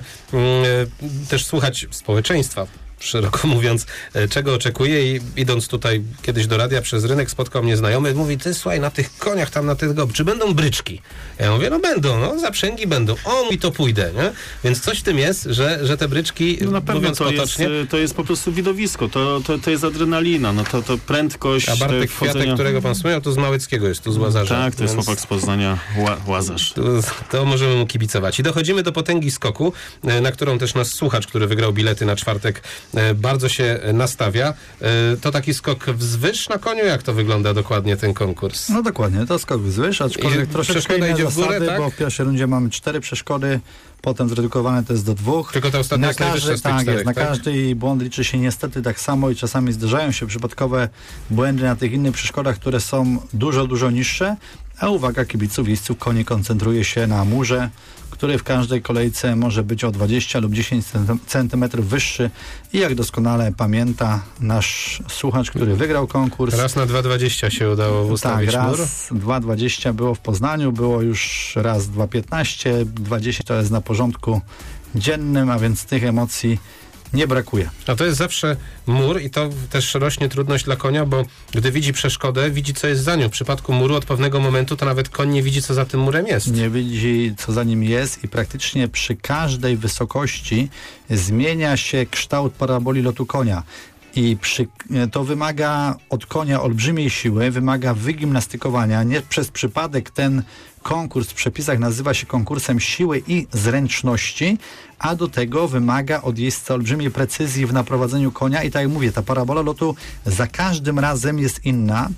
y, też słuchać społeczeństwa, szeroko mówiąc, czego oczekuję i idąc tutaj kiedyś do radia przez rynek spotkał mnie znajomy, mówi, ty słuchaj, na tych koniach tam na tego, czy będą bryczki? Ja mówię, no będą, no zaprzęgi będą. O, i to pójdę, nie? Więc coś w tym jest, że, że te bryczki, no na pewno mówiąc to potocznie... Jest, to jest po prostu widowisko, to, to, to jest adrenalina, no to, to prędkość... A Bartek wchodzenia... Kwiatek, którego pan wspomniał, to z Małeckiego jest, tu z Łazarza. Tak, to jest więc... chłopak z Poznania, Ła, Łazarz. To, to możemy mu kibicować. I dochodzimy do potęgi skoku, na którą też nasz słuchacz, który wygrał bilety na czwartek, bardzo się nastawia. To taki skok wzwyż na koniu? Jak to wygląda dokładnie ten konkurs? No dokładnie, to skok wzwyż, aczkolwiek I troszeczkę inne idzie w górę, zasady, tak? bo w pierwszej rundzie mamy cztery przeszkody, potem zredukowane to jest do dwóch. Tylko ta ostatnia na jest najwyższa z tych tak, czterech, jest, na tak? każdy błąd liczy się niestety tak samo i czasami zdarzają się przypadkowe błędy na tych innych przeszkodach, które są dużo, dużo niższe, a uwaga kibiców, jeźdźców, konie koncentruje się na murze, który w każdej kolejce może być o dwadzieścia lub dziesięć centymetrów wyższy i jak doskonale pamięta nasz słuchacz, który wygrał konkurs. Raz na dwa dwadzieścia się udało ustawić tak, mur. raz dwa dwadzieścia było w Poznaniu, było już raz dwa piętnaście, dwadzieścia to jest na porządku dziennym, a więc tych emocji nie brakuje. A to jest zawsze mur i to też rośnie trudność dla konia, bo gdy widzi przeszkodę, widzi, co jest za nią. W przypadku muru od pewnego momentu to nawet koń nie widzi, co za tym murem jest. Nie widzi, co za nim jest i praktycznie przy każdej wysokości zmienia się kształt paraboli lotu konia. I przy, to wymaga od konia olbrzymiej siły, wymaga wygimnastykowania. Nie przez przypadek ten konkurs w przepisach nazywa się konkursem siły i zręczności, a do tego wymaga od jeźdźca olbrzymiej precyzji w naprowadzeniu konia i tak jak mówię, ta parabola lotu za każdym razem jest inna.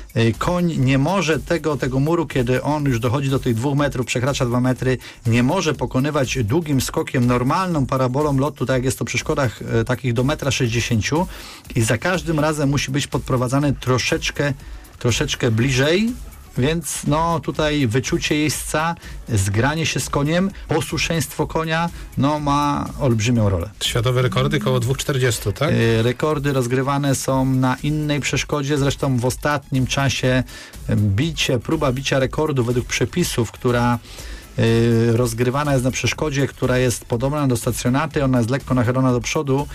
Koń nie może tego, tego muru, kiedy on już dochodzi do tych dwóch metrów, przekracza dwa metry, nie może pokonywać długim skokiem, normalną parabolą lotu, tak jak jest to przy szkodach e, takich do metra sześćdziesięciu i za każdym razem musi być podprowadzany troszeczkę, troszeczkę bliżej więc no tutaj wyczucie jeźdźca, zgranie się z koniem, posłuszeństwo konia, no ma olbrzymią rolę. Światowe rekordy koło dwa czterdzieści, tak? Y, Rekordy rozgrywane są na innej przeszkodzie, zresztą w ostatnim czasie bicie, próba bicia rekordu według przepisów, która y, rozgrywana jest na przeszkodzie, która jest podobna do stacjonaty, ona jest lekko nachylona do przodu,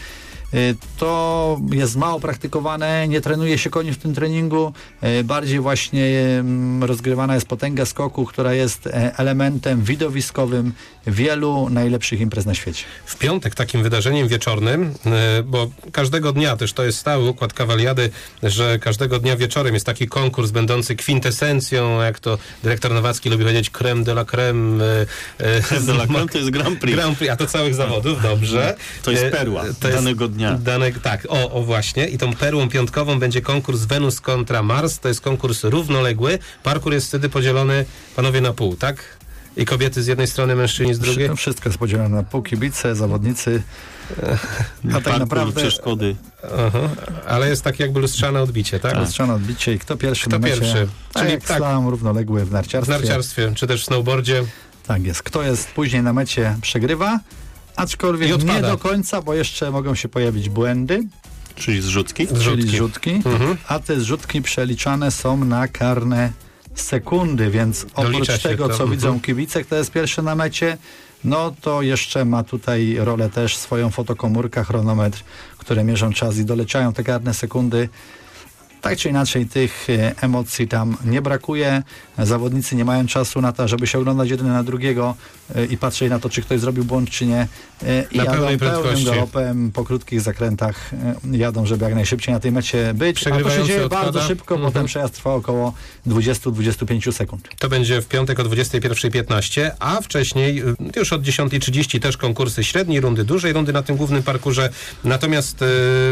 to jest mało praktykowane, nie trenuje się koni w tym treningu, bardziej właśnie rozgrywana jest potęga skoku, która jest elementem widowiskowym wielu najlepszych imprez na świecie. W piątek takim wydarzeniem wieczornym, bo każdego dnia też to jest stały układ kawaliady, że każdego dnia wieczorem jest taki konkurs będący kwintesencją, jak to dyrektor Nowacki lubi powiedzieć, creme de la creme. Creme de la creme to jest Grand Prix. Grand Prix, a to całych zawodów, dobrze. To jest perła to danego jest, dnia. Dane, tak, o, o właśnie. I tą perłą piątkową będzie konkurs Wenus kontra Mars. To jest konkurs równoległy. Parkour jest wtedy podzielony, panowie, na pół, tak? I kobiety z jednej strony, mężczyźni z drugiej? To wszystko jest podzielone na pół, kibice, zawodnicy. A tak naprawdę przeszkody. Aha, ale jest tak jakby lustrzane odbicie, tak? Lustrzane odbicie i kto pierwszy Kto na mecie. pierwszy? Tak, Czyli jak tak, slalom równoległy w narciarstwie. w narciarstwie, czy też w snowboardzie. Tak jest. Kto jest później na mecie, przegrywa, aczkolwiek nie do końca, bo jeszcze mogą się pojawić błędy. Czyli zrzutki? Czyli Zrzutki. zrzutki, Mhm. a te zrzutki przeliczane są na karne sekundy, więc oprócz Dolicza się tego, to. co Mhm. widzą kibice, kto jest pierwszy na mecie, no to jeszcze ma tutaj rolę też swoją fotokomórka, chronometr, które mierzą czas i doleczają te karne sekundy. Tak czy inaczej tych e, emocji tam nie brakuje. Zawodnicy nie mają czasu na to, żeby się oglądać jeden na drugiego e, i patrzeć na to, czy ktoś zrobił błąd, czy nie. E, I Na jadą pełnej pełnym prędkości. galopem, po krótkich zakrętach e, jadą, żeby jak najszybciej na tej mecie być. A to się Przegrywający dzieje odpada. bardzo szybko, Mhm. potem przejazd trwa około dwadzieścia do dwudziestu pięciu sekund. To będzie w piątek o dwudziestej pierwszej piętnaście, a wcześniej y, już od dziesiątej trzydzieści też konkursy średniej rundy, dużej rundy na tym głównym parkurze. Natomiast y,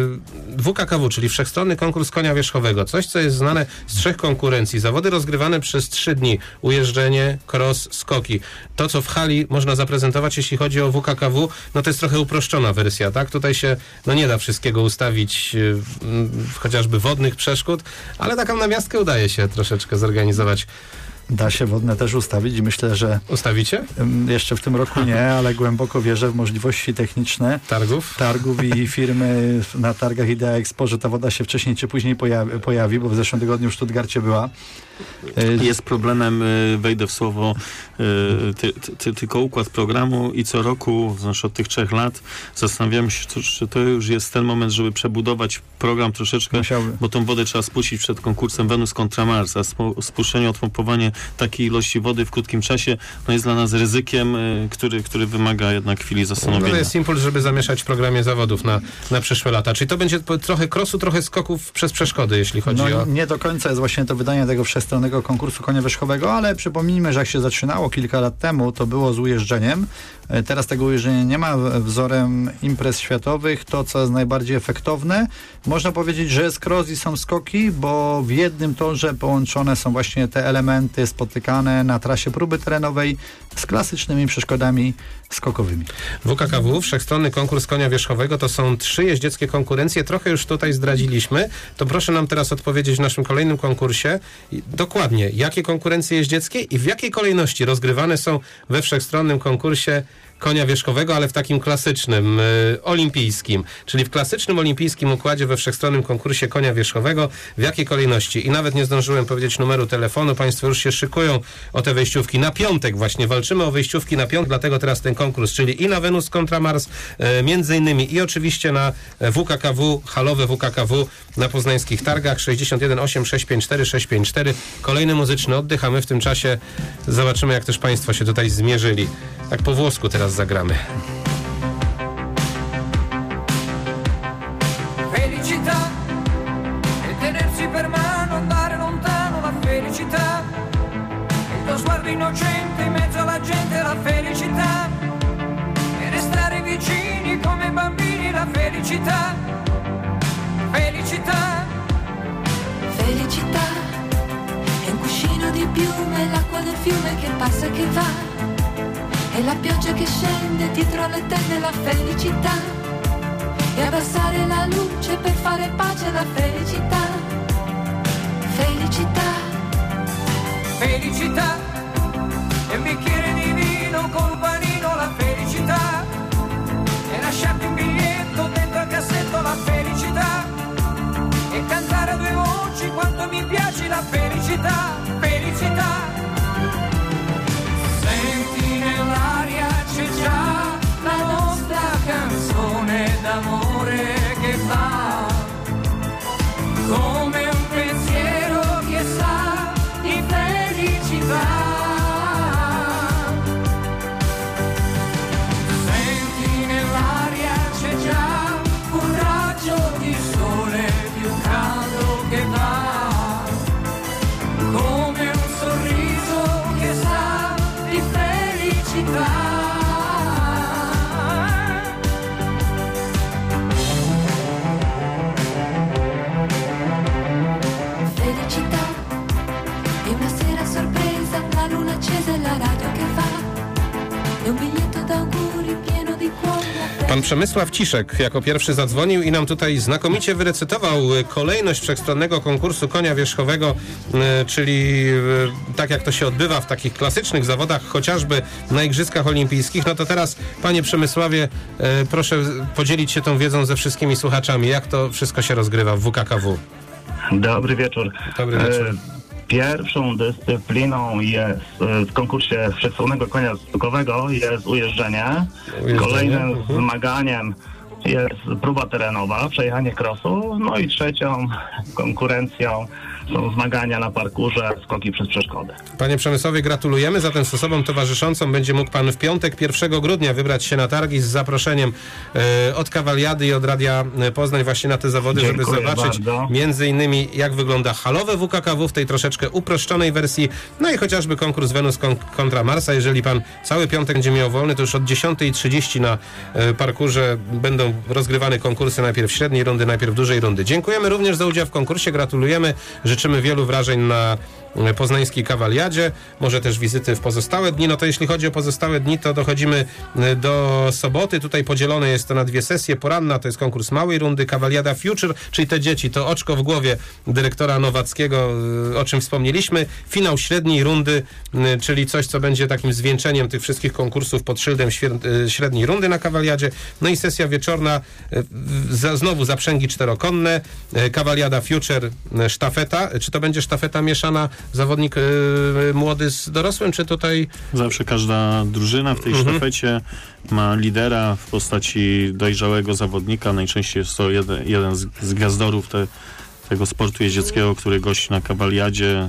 W K K W, czyli wszechstronny konkurs konia wierzchowego, coś co jest znane z trzech konkurencji. Zawody rozgrywane przez trzy dni. Ujeżdżenie, cross, skoki. To, co w hali można zaprezentować, jeśli chodzi o W K K W, no to jest trochę uproszczona wersja, tak? Tutaj się no nie da wszystkiego ustawić, y, y, chociażby wodnych przeszkód, ale taką namiastkę udaje się troszeczkę zorganizować. Da się wodne też ustawić i myślę, że Ustawicie? ym, jeszcze w tym roku nie, ale głęboko wierzę w możliwości techniczne Targów? targów i firmy na targach Idea Expo, że ta woda się wcześniej czy później pojawi, pojawi bo w zeszłym tygodniu w Stuttgarcie była. Y, Jest problemem, y, wejdę w słowo, y, ty, ty, tylko układ programu i co roku, znaczy od tych trzech lat, zastanawiamy się, czy, czy to już jest ten moment, żeby przebudować program troszeczkę, Musiałby. bo tą wodę trzeba spuścić przed konkursem Wenus kontra Mars, a spu- spuszczenie, odpompowanie takiej ilości wody w krótkim czasie, no jest dla nas ryzykiem, y, który, który wymaga jednak chwili No zastanowienia. to jest impuls, żeby zamieszać w programie zawodów na, na przyszłe lata. Czyli to będzie po- trochę krosu, trochę skoków przez przeszkody, jeśli chodzi No o... nie do końca jest właśnie to wydanie tego wszechstronnego konkursu konia wierzchowego, ale przypomnijmy, że jak się zaczynało kilka lat temu, to było z ujeżdżeniem. E, Teraz tego ujeżdżenia nie ma. Wzorem imprez światowych to, co jest najbardziej efektowne, można powiedzieć, że jest cross i są skoki, bo w jednym torze połączone są właśnie te elementy spotykane na trasie próby terenowej z klasycznymi przeszkodami skokowymi. W K K W, wszechstronny konkurs konia wierzchowego, to są trzy jeździeckie konkurencje. Trochę już tutaj zdradziliśmy. To proszę nam teraz odpowiedzieć w naszym kolejnym konkursie i dokładnie, jakie konkurencje jeździeckie i w jakiej kolejności rozgrywane są we wszechstronnym konkursie konia wierzchowego, ale w takim klasycznym, y, olimpijskim. Czyli w klasycznym olimpijskim układzie we wszechstronnym konkursie konia wierzchowego, w jakiej kolejności. I nawet nie zdążyłem powiedzieć numeru telefonu. Państwo już się szykują o te wejściówki. Na piątek właśnie walczymy o wejściówki na piątek, dlatego teraz ten konkurs, czyli i na Wenus kontra Mars, y, między innymi i oczywiście na W K K W, halowe W K K W na poznańskich targach sześćdziesiąt jeden osiem sześć pięć cztery sześć pięć cztery. Kolejny muzyczny oddych, a my w tym czasie zobaczymy, jak też Państwo się tutaj zmierzyli. Tak po włosku teraz zagramy. Felicità e tenersi per mano, andare lontano, la felicità, il tuo sguardo innocente in mezzo alla gente, la felicità, e restare vicini come bambini, la felicità, felicità. Felicità è un cuscino di piume, l'acqua del fiume che passa e che va, e la pioggia che scende dietro le tende, la felicità, e abbassare la luce per fare pace, la felicità, felicità, felicità, e un bicchiere di vino col panino, la felicità, e lasciarti un biglietto dentro al cassetto, la felicità, e cantare a due voci quanto mi piace la felicità, felicità. Senti nell'aria c'è già la nostra canzone d'amore che va come un pensiero che sa di felicità. Senti nell'aria c'è già un raggio di sole più caldo che va come un sorriso che sa di felicità. Felicità è una sera sorpresa, la luna accesa e la radio che fa, è un biglietto d'auguri pieno di cuore. Pan Przemysław Ciszek jako pierwszy zadzwonił i nam tutaj znakomicie wyrecytował kolejność wszechstronnego konkursu konia wierzchowego, y, czyli y, tak jak to się odbywa w takich klasycznych zawodach, chociażby na Igrzyskach Olimpijskich. No to teraz, panie Przemysławie, y, proszę podzielić się tą wiedzą ze wszystkimi słuchaczami. Jak to wszystko się rozgrywa w W K K W? Dobry wieczór. Dobry wieczór. E, Pierwszą dyscypliną jest e, w konkursie wszechstronnego konia sztukowego jest ujeżdżenie. Ujeżdżenie, Kolejnym mhm. zmaganiem jest próba terenowa, przejechanie krosu. No i trzecią konkurencją są zmagania na parkurze, skoki przez przeszkody. Panie Przemysławie, gratulujemy. Zatem z osobą towarzyszącą będzie mógł pan w piątek, pierwszego grudnia wybrać się na targi z zaproszeniem e, od Kawaliady i od Radia Poznań właśnie na te zawody, Dziękuję żeby zobaczyć bardzo. między innymi jak wygląda halowe W K K W w tej troszeczkę uproszczonej wersji, no i chociażby konkurs Wenus kon- kontra Marsa. Jeżeli pan cały piątek będzie miał wolny, to już od dziesiątej trzydzieści na e, parkurze będą rozgrywane konkursy, najpierw średniej rundy, najpierw dużej rundy. Dziękujemy również za udział w konkursie, gratulujemy, życzymy wielu wrażeń na poznańskiej Kawaliadzie, może też wizyty w pozostałe dni. No to jeśli chodzi o pozostałe dni, to dochodzimy do soboty. Tutaj podzielone jest to na dwie sesje. Poranna to jest konkurs małej rundy, Kawaliada Future, czyli te dzieci, to oczko w głowie dyrektora Nowackiego, o czym wspomnieliśmy. Finał średniej rundy, czyli coś, co będzie takim zwieńczeniem tych wszystkich konkursów pod szyldem średniej rundy na Kawaliadzie. No i sesja wieczorna, za, znowu zaprzęgi czterokonne, Kawaliada Future, sztafeta. Czy to będzie sztafeta mieszana, zawodnik y, młody z dorosłym, czy tutaj... Zawsze każda drużyna w tej Mhm. sztafecie ma lidera w postaci dojrzałego zawodnika. Najczęściej jest to jeden, jeden z, z gwiazdorów te, tego sportu jeździeckiego, który gości na Kawaliadzie.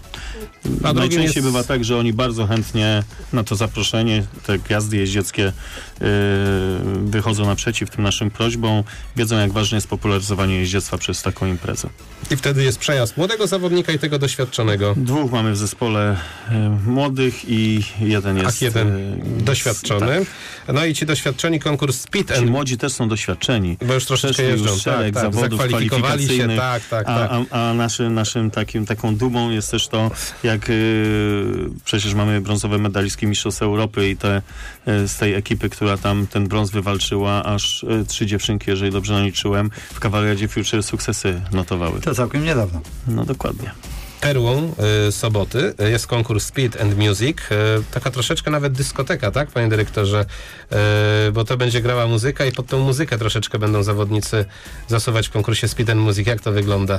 A drugim Najczęściej jest- bywa tak, że oni bardzo chętnie na to zaproszenie, te gwiazdy jeździeckie yy, wychodzą naprzeciw tym naszym prośbom, wiedzą, jak ważne jest popularyzowanie jeździectwa przez taką imprezę. I wtedy jest przejazd młodego zawodnika i tego doświadczonego. Dwóch mamy w zespole y, młodych i jeden jest... Ach, jeden y, doświadczony. Tak. No i ci doświadczeni, konkurs Speed Ci and... młodzi też są doświadczeni. Bo już troszeczkę Przeszli jeżdżą. już szereg tak, tak. zawodów Zakwalifikowali się, kwalifikacyjnych, tak, tak, a, tak. a, a naszym, naszym takim, taką dumą jest też to, jak y, przecież mamy brązowe medalistki Mistrzostw Europy i te, y, z tej ekipy, która tam ten brąz wywalczyła, aż y, trzy dziewczynki, jeżeli dobrze naliczyłem, w Kawaliadzie Future sukcesy notowały. To całkiem niedawno. No dokładnie. Perłą y, soboty y, jest konkurs Speed and Music. Y, taka troszeczkę nawet dyskoteka, tak, panie dyrektorze? Y, bo to będzie grała muzyka i pod tą muzykę troszeczkę będą zawodnicy zasuwać w konkursie Speed and Music. Jak to wygląda?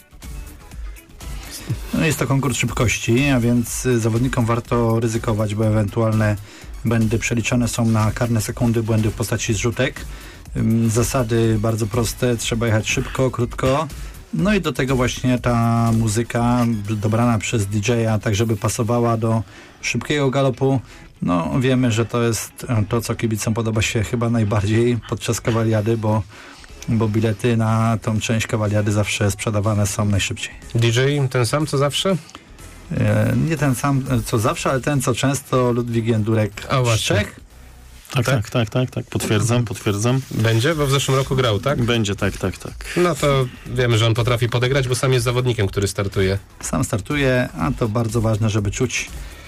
No jest to konkurs szybkości, a więc y, zawodnikom warto ryzykować, bo ewentualne błędy przeliczane są na karne sekundy, błędy w postaci zrzutek. Ym, Zasady bardzo proste, trzeba jechać szybko, krótko. No i do tego właśnie ta muzyka dobrana przez D J a, tak żeby pasowała do szybkiego galopu. No wiemy, że to jest to, co kibicom podoba się chyba najbardziej podczas Kawaliady, bo, bo bilety na tą część Kawaliady zawsze sprzedawane są najszybciej. D J ten sam, co zawsze? E, nie ten sam, co zawsze, ale ten, co często, Ludwik Jędurek A, z właśnie. Czech. Tak, tak, tak, tak, tak. Potwierdzam, potwierdzam. Będzie, bo w zeszłym roku grał, tak? Będzie, tak, tak, tak. No to wiemy, że on potrafi podegrać, bo sam jest zawodnikiem, który startuje. Sam startuje, a to bardzo ważne, żeby czuć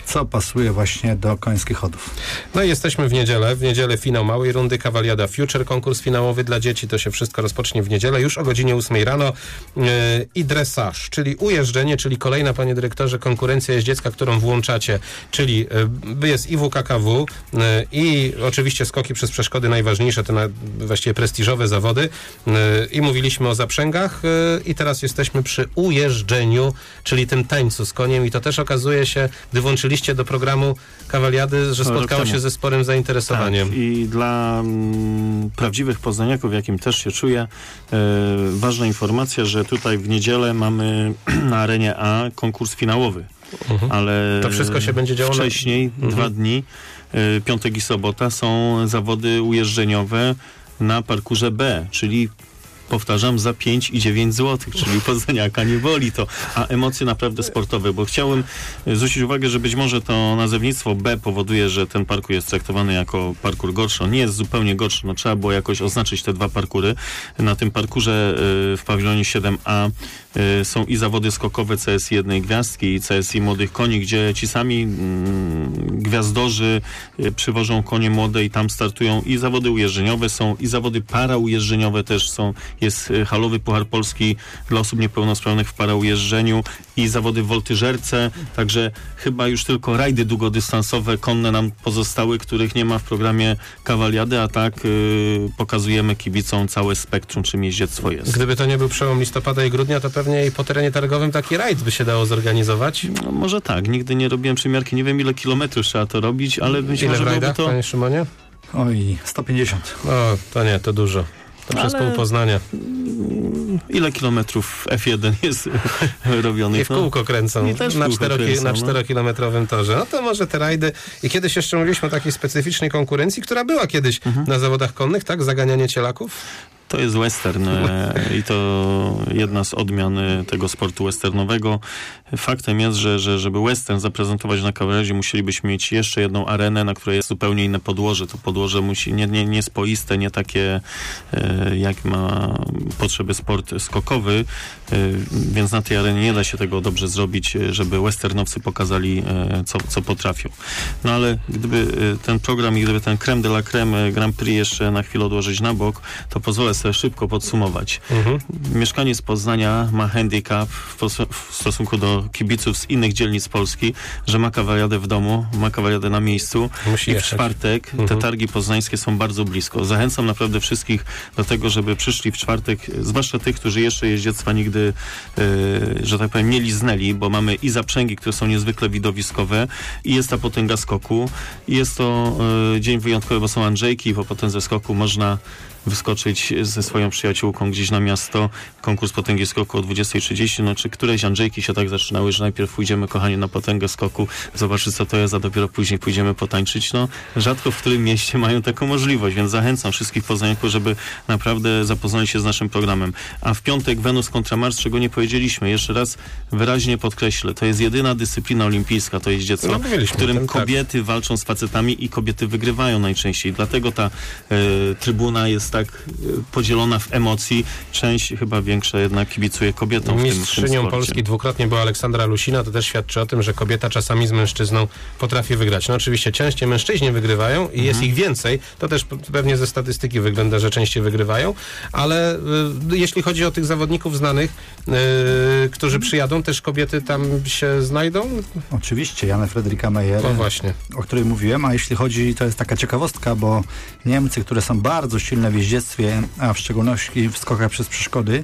co pasuje właśnie do końskich chodów. No i jesteśmy w niedzielę. W niedzielę finał małej rundy, Kawaliada Future, konkurs finałowy dla dzieci. To się wszystko rozpocznie w niedzielę, już o godzinie ósmej rano. Yy, I dresaż, czyli ujeżdżenie, czyli kolejna, panie dyrektorze, konkurencja jeździecka, którą włączacie, czyli yy, jest i W K K W yy, i oczywiście skoki przez przeszkody najważniejsze, te na, właściwie prestiżowe zawody. Yy, I mówiliśmy o zaprzęgach yy, i teraz jesteśmy przy ujeżdżeniu, czyli tym tańcu z koniem i to też okazuje się, gdy włączyliście do programu Kawaliady, że spotkało się ze sporym zainteresowaniem. Tak, i dla mm, prawdziwych poznaniaków, jakim też się czuję, e, ważna informacja, że tutaj w niedzielę mamy na arenie A konkurs finałowy. Mhm. Ale to wszystko się będzie działo wcześniej, na... mhm. dwa dni, e, piątek i sobota są zawody ujeżdżeniowe na parkurze B, czyli powtarzam, za pięć i dziewięć złotych, czyli poznaniaka nie boli to, a emocje naprawdę sportowe, bo chciałem zwrócić uwagę, że być może to nazewnictwo B powoduje, że ten parkour jest traktowany jako parkour gorszy. On nie jest zupełnie gorszy, no trzeba było jakoś oznaczyć te dwa parkury. Na tym parkurze y, w pawilonie siedem A y, są i zawody skokowe C S I jednej gwiazdki i C S I młodych koni, gdzie ci sami y, gwiazdorzy y, przywożą konie młode i tam startują i zawody ujeżdżeniowe są, i zawody paraujeżdżeniowe też są. Jest halowy Puchar Polski dla osób niepełnosprawnych w paraujeżdżeniu i zawody w woltyżerce, także chyba już tylko rajdy długodystansowe, konne nam pozostały, których nie ma w programie Kawaliady, a tak yy, pokazujemy kibicom całe spektrum, czym jeździectwo jest. Gdyby to nie był przełom listopada i grudnia, to pewnie i po terenie targowym taki rajd by się dało zorganizować. No, może tak, nigdy nie robiłem przymiarki, nie wiem ile kilometrów trzeba to robić, ale być ile może w rajdach, to... panie Szymonie? Oj, sto pięćdziesiąt. O, to nie, to dużo. To przez ale... pół Poznania. Ile kilometrów F jeden jest robionych? I w kółko kręcą. I też w na, kółko cztero, kręcą, na no. czterokilometrowym torze. No to może te rajdy. I kiedyś jeszcze mówiliśmy o takiej specyficznej konkurencji, która była kiedyś mhm. na zawodach konnych, tak? Zaganianie cielaków. To jest western e, i to jedna z odmian tego sportu westernowego. Faktem jest, że, że żeby western zaprezentować na Kawaliadzie, musielibyśmy mieć jeszcze jedną arenę, na której jest zupełnie inne podłoże. To podłoże musi nie, nie, nie spoiste, nie takie e, jak ma potrzeby sport skokowy, e, więc na tej arenie nie da się tego dobrze zrobić, żeby westernowcy pokazali, e, co, co potrafią. No ale gdyby ten program i gdyby ten creme de la creme Grand Prix jeszcze na chwilę odłożyć na bok, to pozwolę sobie szybko podsumować. Mhm. Mieszkanie z Poznania ma handicap w, w stosunku do kibiców z innych dzielnic Polski, że ma Kawaliadę w domu, ma Kawaliadę na miejscu. Musi i w czwartek mhm. te targi poznańskie są bardzo blisko. Zachęcam naprawdę wszystkich do tego, żeby przyszli w czwartek, zwłaszcza tych, którzy jeszcze jeździectwa nigdy, yy, że tak powiem, nie liznęli, bo mamy i zaprzęgi, które są niezwykle widowiskowe, i jest ta potęga skoku. I jest to yy, dzień wyjątkowy, bo są Andrzejki i po potędze skoku można wyskoczyć ze swoją przyjaciółką gdzieś na miasto, konkurs potęgi skoku o dwudziestej trzydzieści, no czy któreś Andrzejki się tak zaczynały, że najpierw pójdziemy, kochani, na potęgę skoku, zobaczyć co to jest, a dopiero później pójdziemy potańczyć. No, rzadko w którym mieście mają taką możliwość, więc zachęcam wszystkich poznaniaków, żeby naprawdę zapoznali się z naszym programem. A w piątek Wenus kontra Mars, czego nie powiedzieliśmy, jeszcze raz wyraźnie podkreślę, to jest jedyna dyscyplina olimpijska, to jeździectwo, no, w którym tym, kobiety tak. walczą z facetami i kobiety wygrywają najczęściej. Dlatego ta y, trybuna jest tak podzielona w emocji. Część chyba większa jednak kibicuje kobietom w tym, w tym Mistrzynią Polski dwukrotnie była Aleksandra Lusina. To też świadczy o tym, że kobieta czasami z mężczyzną potrafi wygrać. No oczywiście częściej mężczyźni wygrywają i mhm. jest ich więcej. To też pewnie ze statystyki wygląda, że częściej wygrywają. Ale y, jeśli chodzi o tych zawodników znanych, y, którzy przyjadą, też kobiety tam się znajdą? Oczywiście. Jana Fredrika Meyer, no właśnie. o której mówiłem. A jeśli chodzi, to jest taka ciekawostka, bo Niemcy, które są bardzo silne w jeździectwie, a w szczególności w skokach przez przeszkody,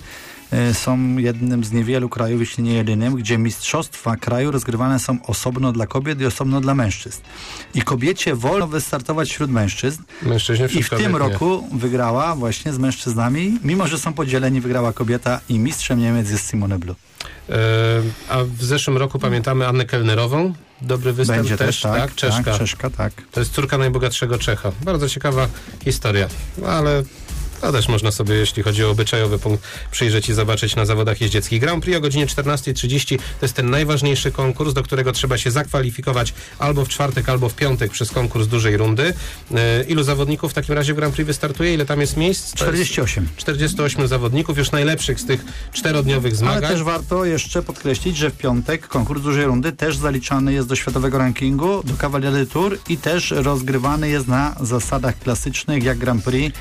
są jednym z niewielu krajów, jeśli nie jedynym, gdzie mistrzostwa kraju rozgrywane są osobno dla kobiet i osobno dla mężczyzn. I kobiecie wolno wystartować wśród mężczyzn. Mężczyźni I w tym nie. roku wygrała właśnie z mężczyznami, mimo że są podzieleni, wygrała kobieta i mistrzem Niemiec jest Simone Blue. Yy, a w zeszłym roku pamiętamy Annę Kellnerową. Dobry występ Będzie też, też tak, tak? Czeszka. Tak, Czeszka, tak. To jest córka najbogatszego Czecha. Bardzo ciekawa historia, ale To też można sobie, jeśli chodzi o obyczajowy punkt, przyjrzeć i zobaczyć na zawodach jeździeckich. Grand Prix o godzinie czternasta trzydzieści to jest ten najważniejszy konkurs, do którego trzeba się zakwalifikować albo w czwartek, albo w piątek przez konkurs dużej rundy. E, ilu zawodników w takim razie w Grand Prix wystartuje? Ile tam jest miejsc? czterdzieści osiem. czterdzieści osiem zawodników, już najlepszych z tych czterodniowych zmagań. Ale też warto jeszcze podkreślić, że w piątek konkurs dużej rundy też zaliczany jest do światowego rankingu, do Cavaliady Tour i też rozgrywany jest na zasadach klasycznych jak Grand Prix.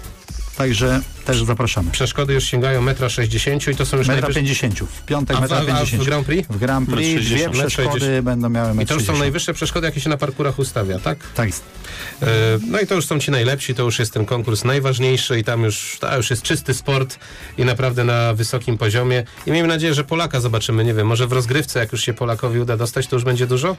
Także też zapraszamy. Przeszkody już sięgają metra sześćdziesięciu i to są już metra najwyższe. pięćdziesiąt. W piątek A w- metra a w pięćdziesiąt. Grand Prix? W Grand Prix metr dwie sześćdziesiąt. przeszkody metr będą miały I metr to już są sześćdziesiąt. najwyższe przeszkody, jakie się na parkurach ustawia, tak? Tak jest. E, No i to już są ci najlepsi, to już jest ten konkurs najważniejszy i tam już, to już jest czysty sport i naprawdę na wysokim poziomie. I miejmy nadzieję, że Polaka zobaczymy, nie wiem, może w rozgrywce, jak już się Polakowi uda dostać, to już będzie dużo?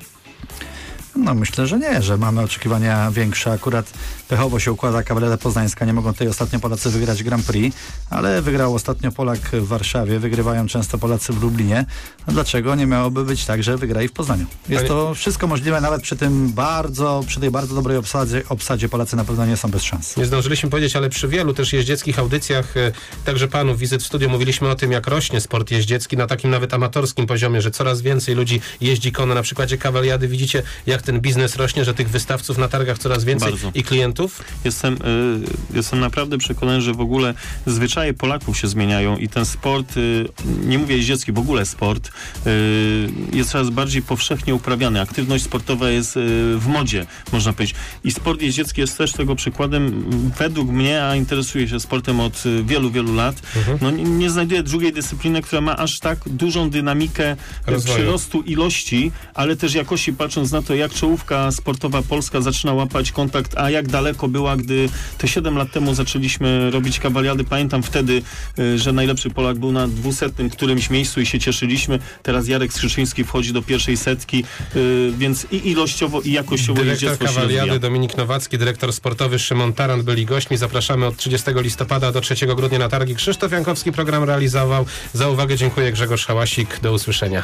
No myślę, że nie, że mamy oczekiwania większe. Akurat pechowo się układa Cavaliada Poznańska. Nie mogą tutaj ostatnio Polacy wygrać Grand Prix, ale wygrał ostatnio Polak w Warszawie. Wygrywają często Polacy w Lublinie. No dlaczego nie miałoby być tak, że wygrali w Poznaniu? Jest Panie... to wszystko możliwe, nawet przy tym bardzo, przy tej bardzo dobrej obsadzie, obsadzie Polacy na pewno nie są bez szans. Nie zdążyliśmy powiedzieć, ale przy wielu też jeździeckich audycjach, e, także panów wizyt w studiu, mówiliśmy o tym, jak rośnie sport jeździecki na takim nawet amatorskim poziomie, że coraz więcej ludzi jeździ konno. Na przykładzie Cavaliady widzicie, jak ten biznes rośnie, że tych wystawców na targach coraz więcej Bardzo. i klientów. Jestem, y, jestem naprawdę przekonany, że w ogóle zwyczaje Polaków się zmieniają i ten sport, y, nie mówię jeździecki, w ogóle sport y, jest coraz bardziej powszechnie uprawiany. Aktywność sportowa jest y, w modzie, można powiedzieć. I sport jeździecki jest też tego przykładem. Według mnie, a interesuję się sportem od y, wielu, wielu lat, Mhm. no nie, nie znajduję drugiej dyscypliny, która ma aż tak dużą dynamikę Rozwoju. przyrostu ilości, ale też jakości, patrząc na to, jak czołówka sportowa Polska zaczyna łapać kontakt, a jak daleko była, gdy te siedem lat temu zaczęliśmy robić Cavaliady. Pamiętam wtedy, y, że najlepszy Polak był na dwusetnym którymś miejscu i się cieszyliśmy. Teraz Jarek Skrzyczyński wchodzi do pierwszej setki, y, więc i ilościowo, i jakościowo Dyrektor jeździectwo się Cavaliady rozwija. Dominik Nowacki, dyrektor sportowy Szymon Tarant byli gośćmi. Zapraszamy od trzydziestego listopada do trzeciego grudnia na targi. Krzysztof Jankowski program realizował. Za uwagę dziękuję. Grzegorz Hałasik. Do usłyszenia.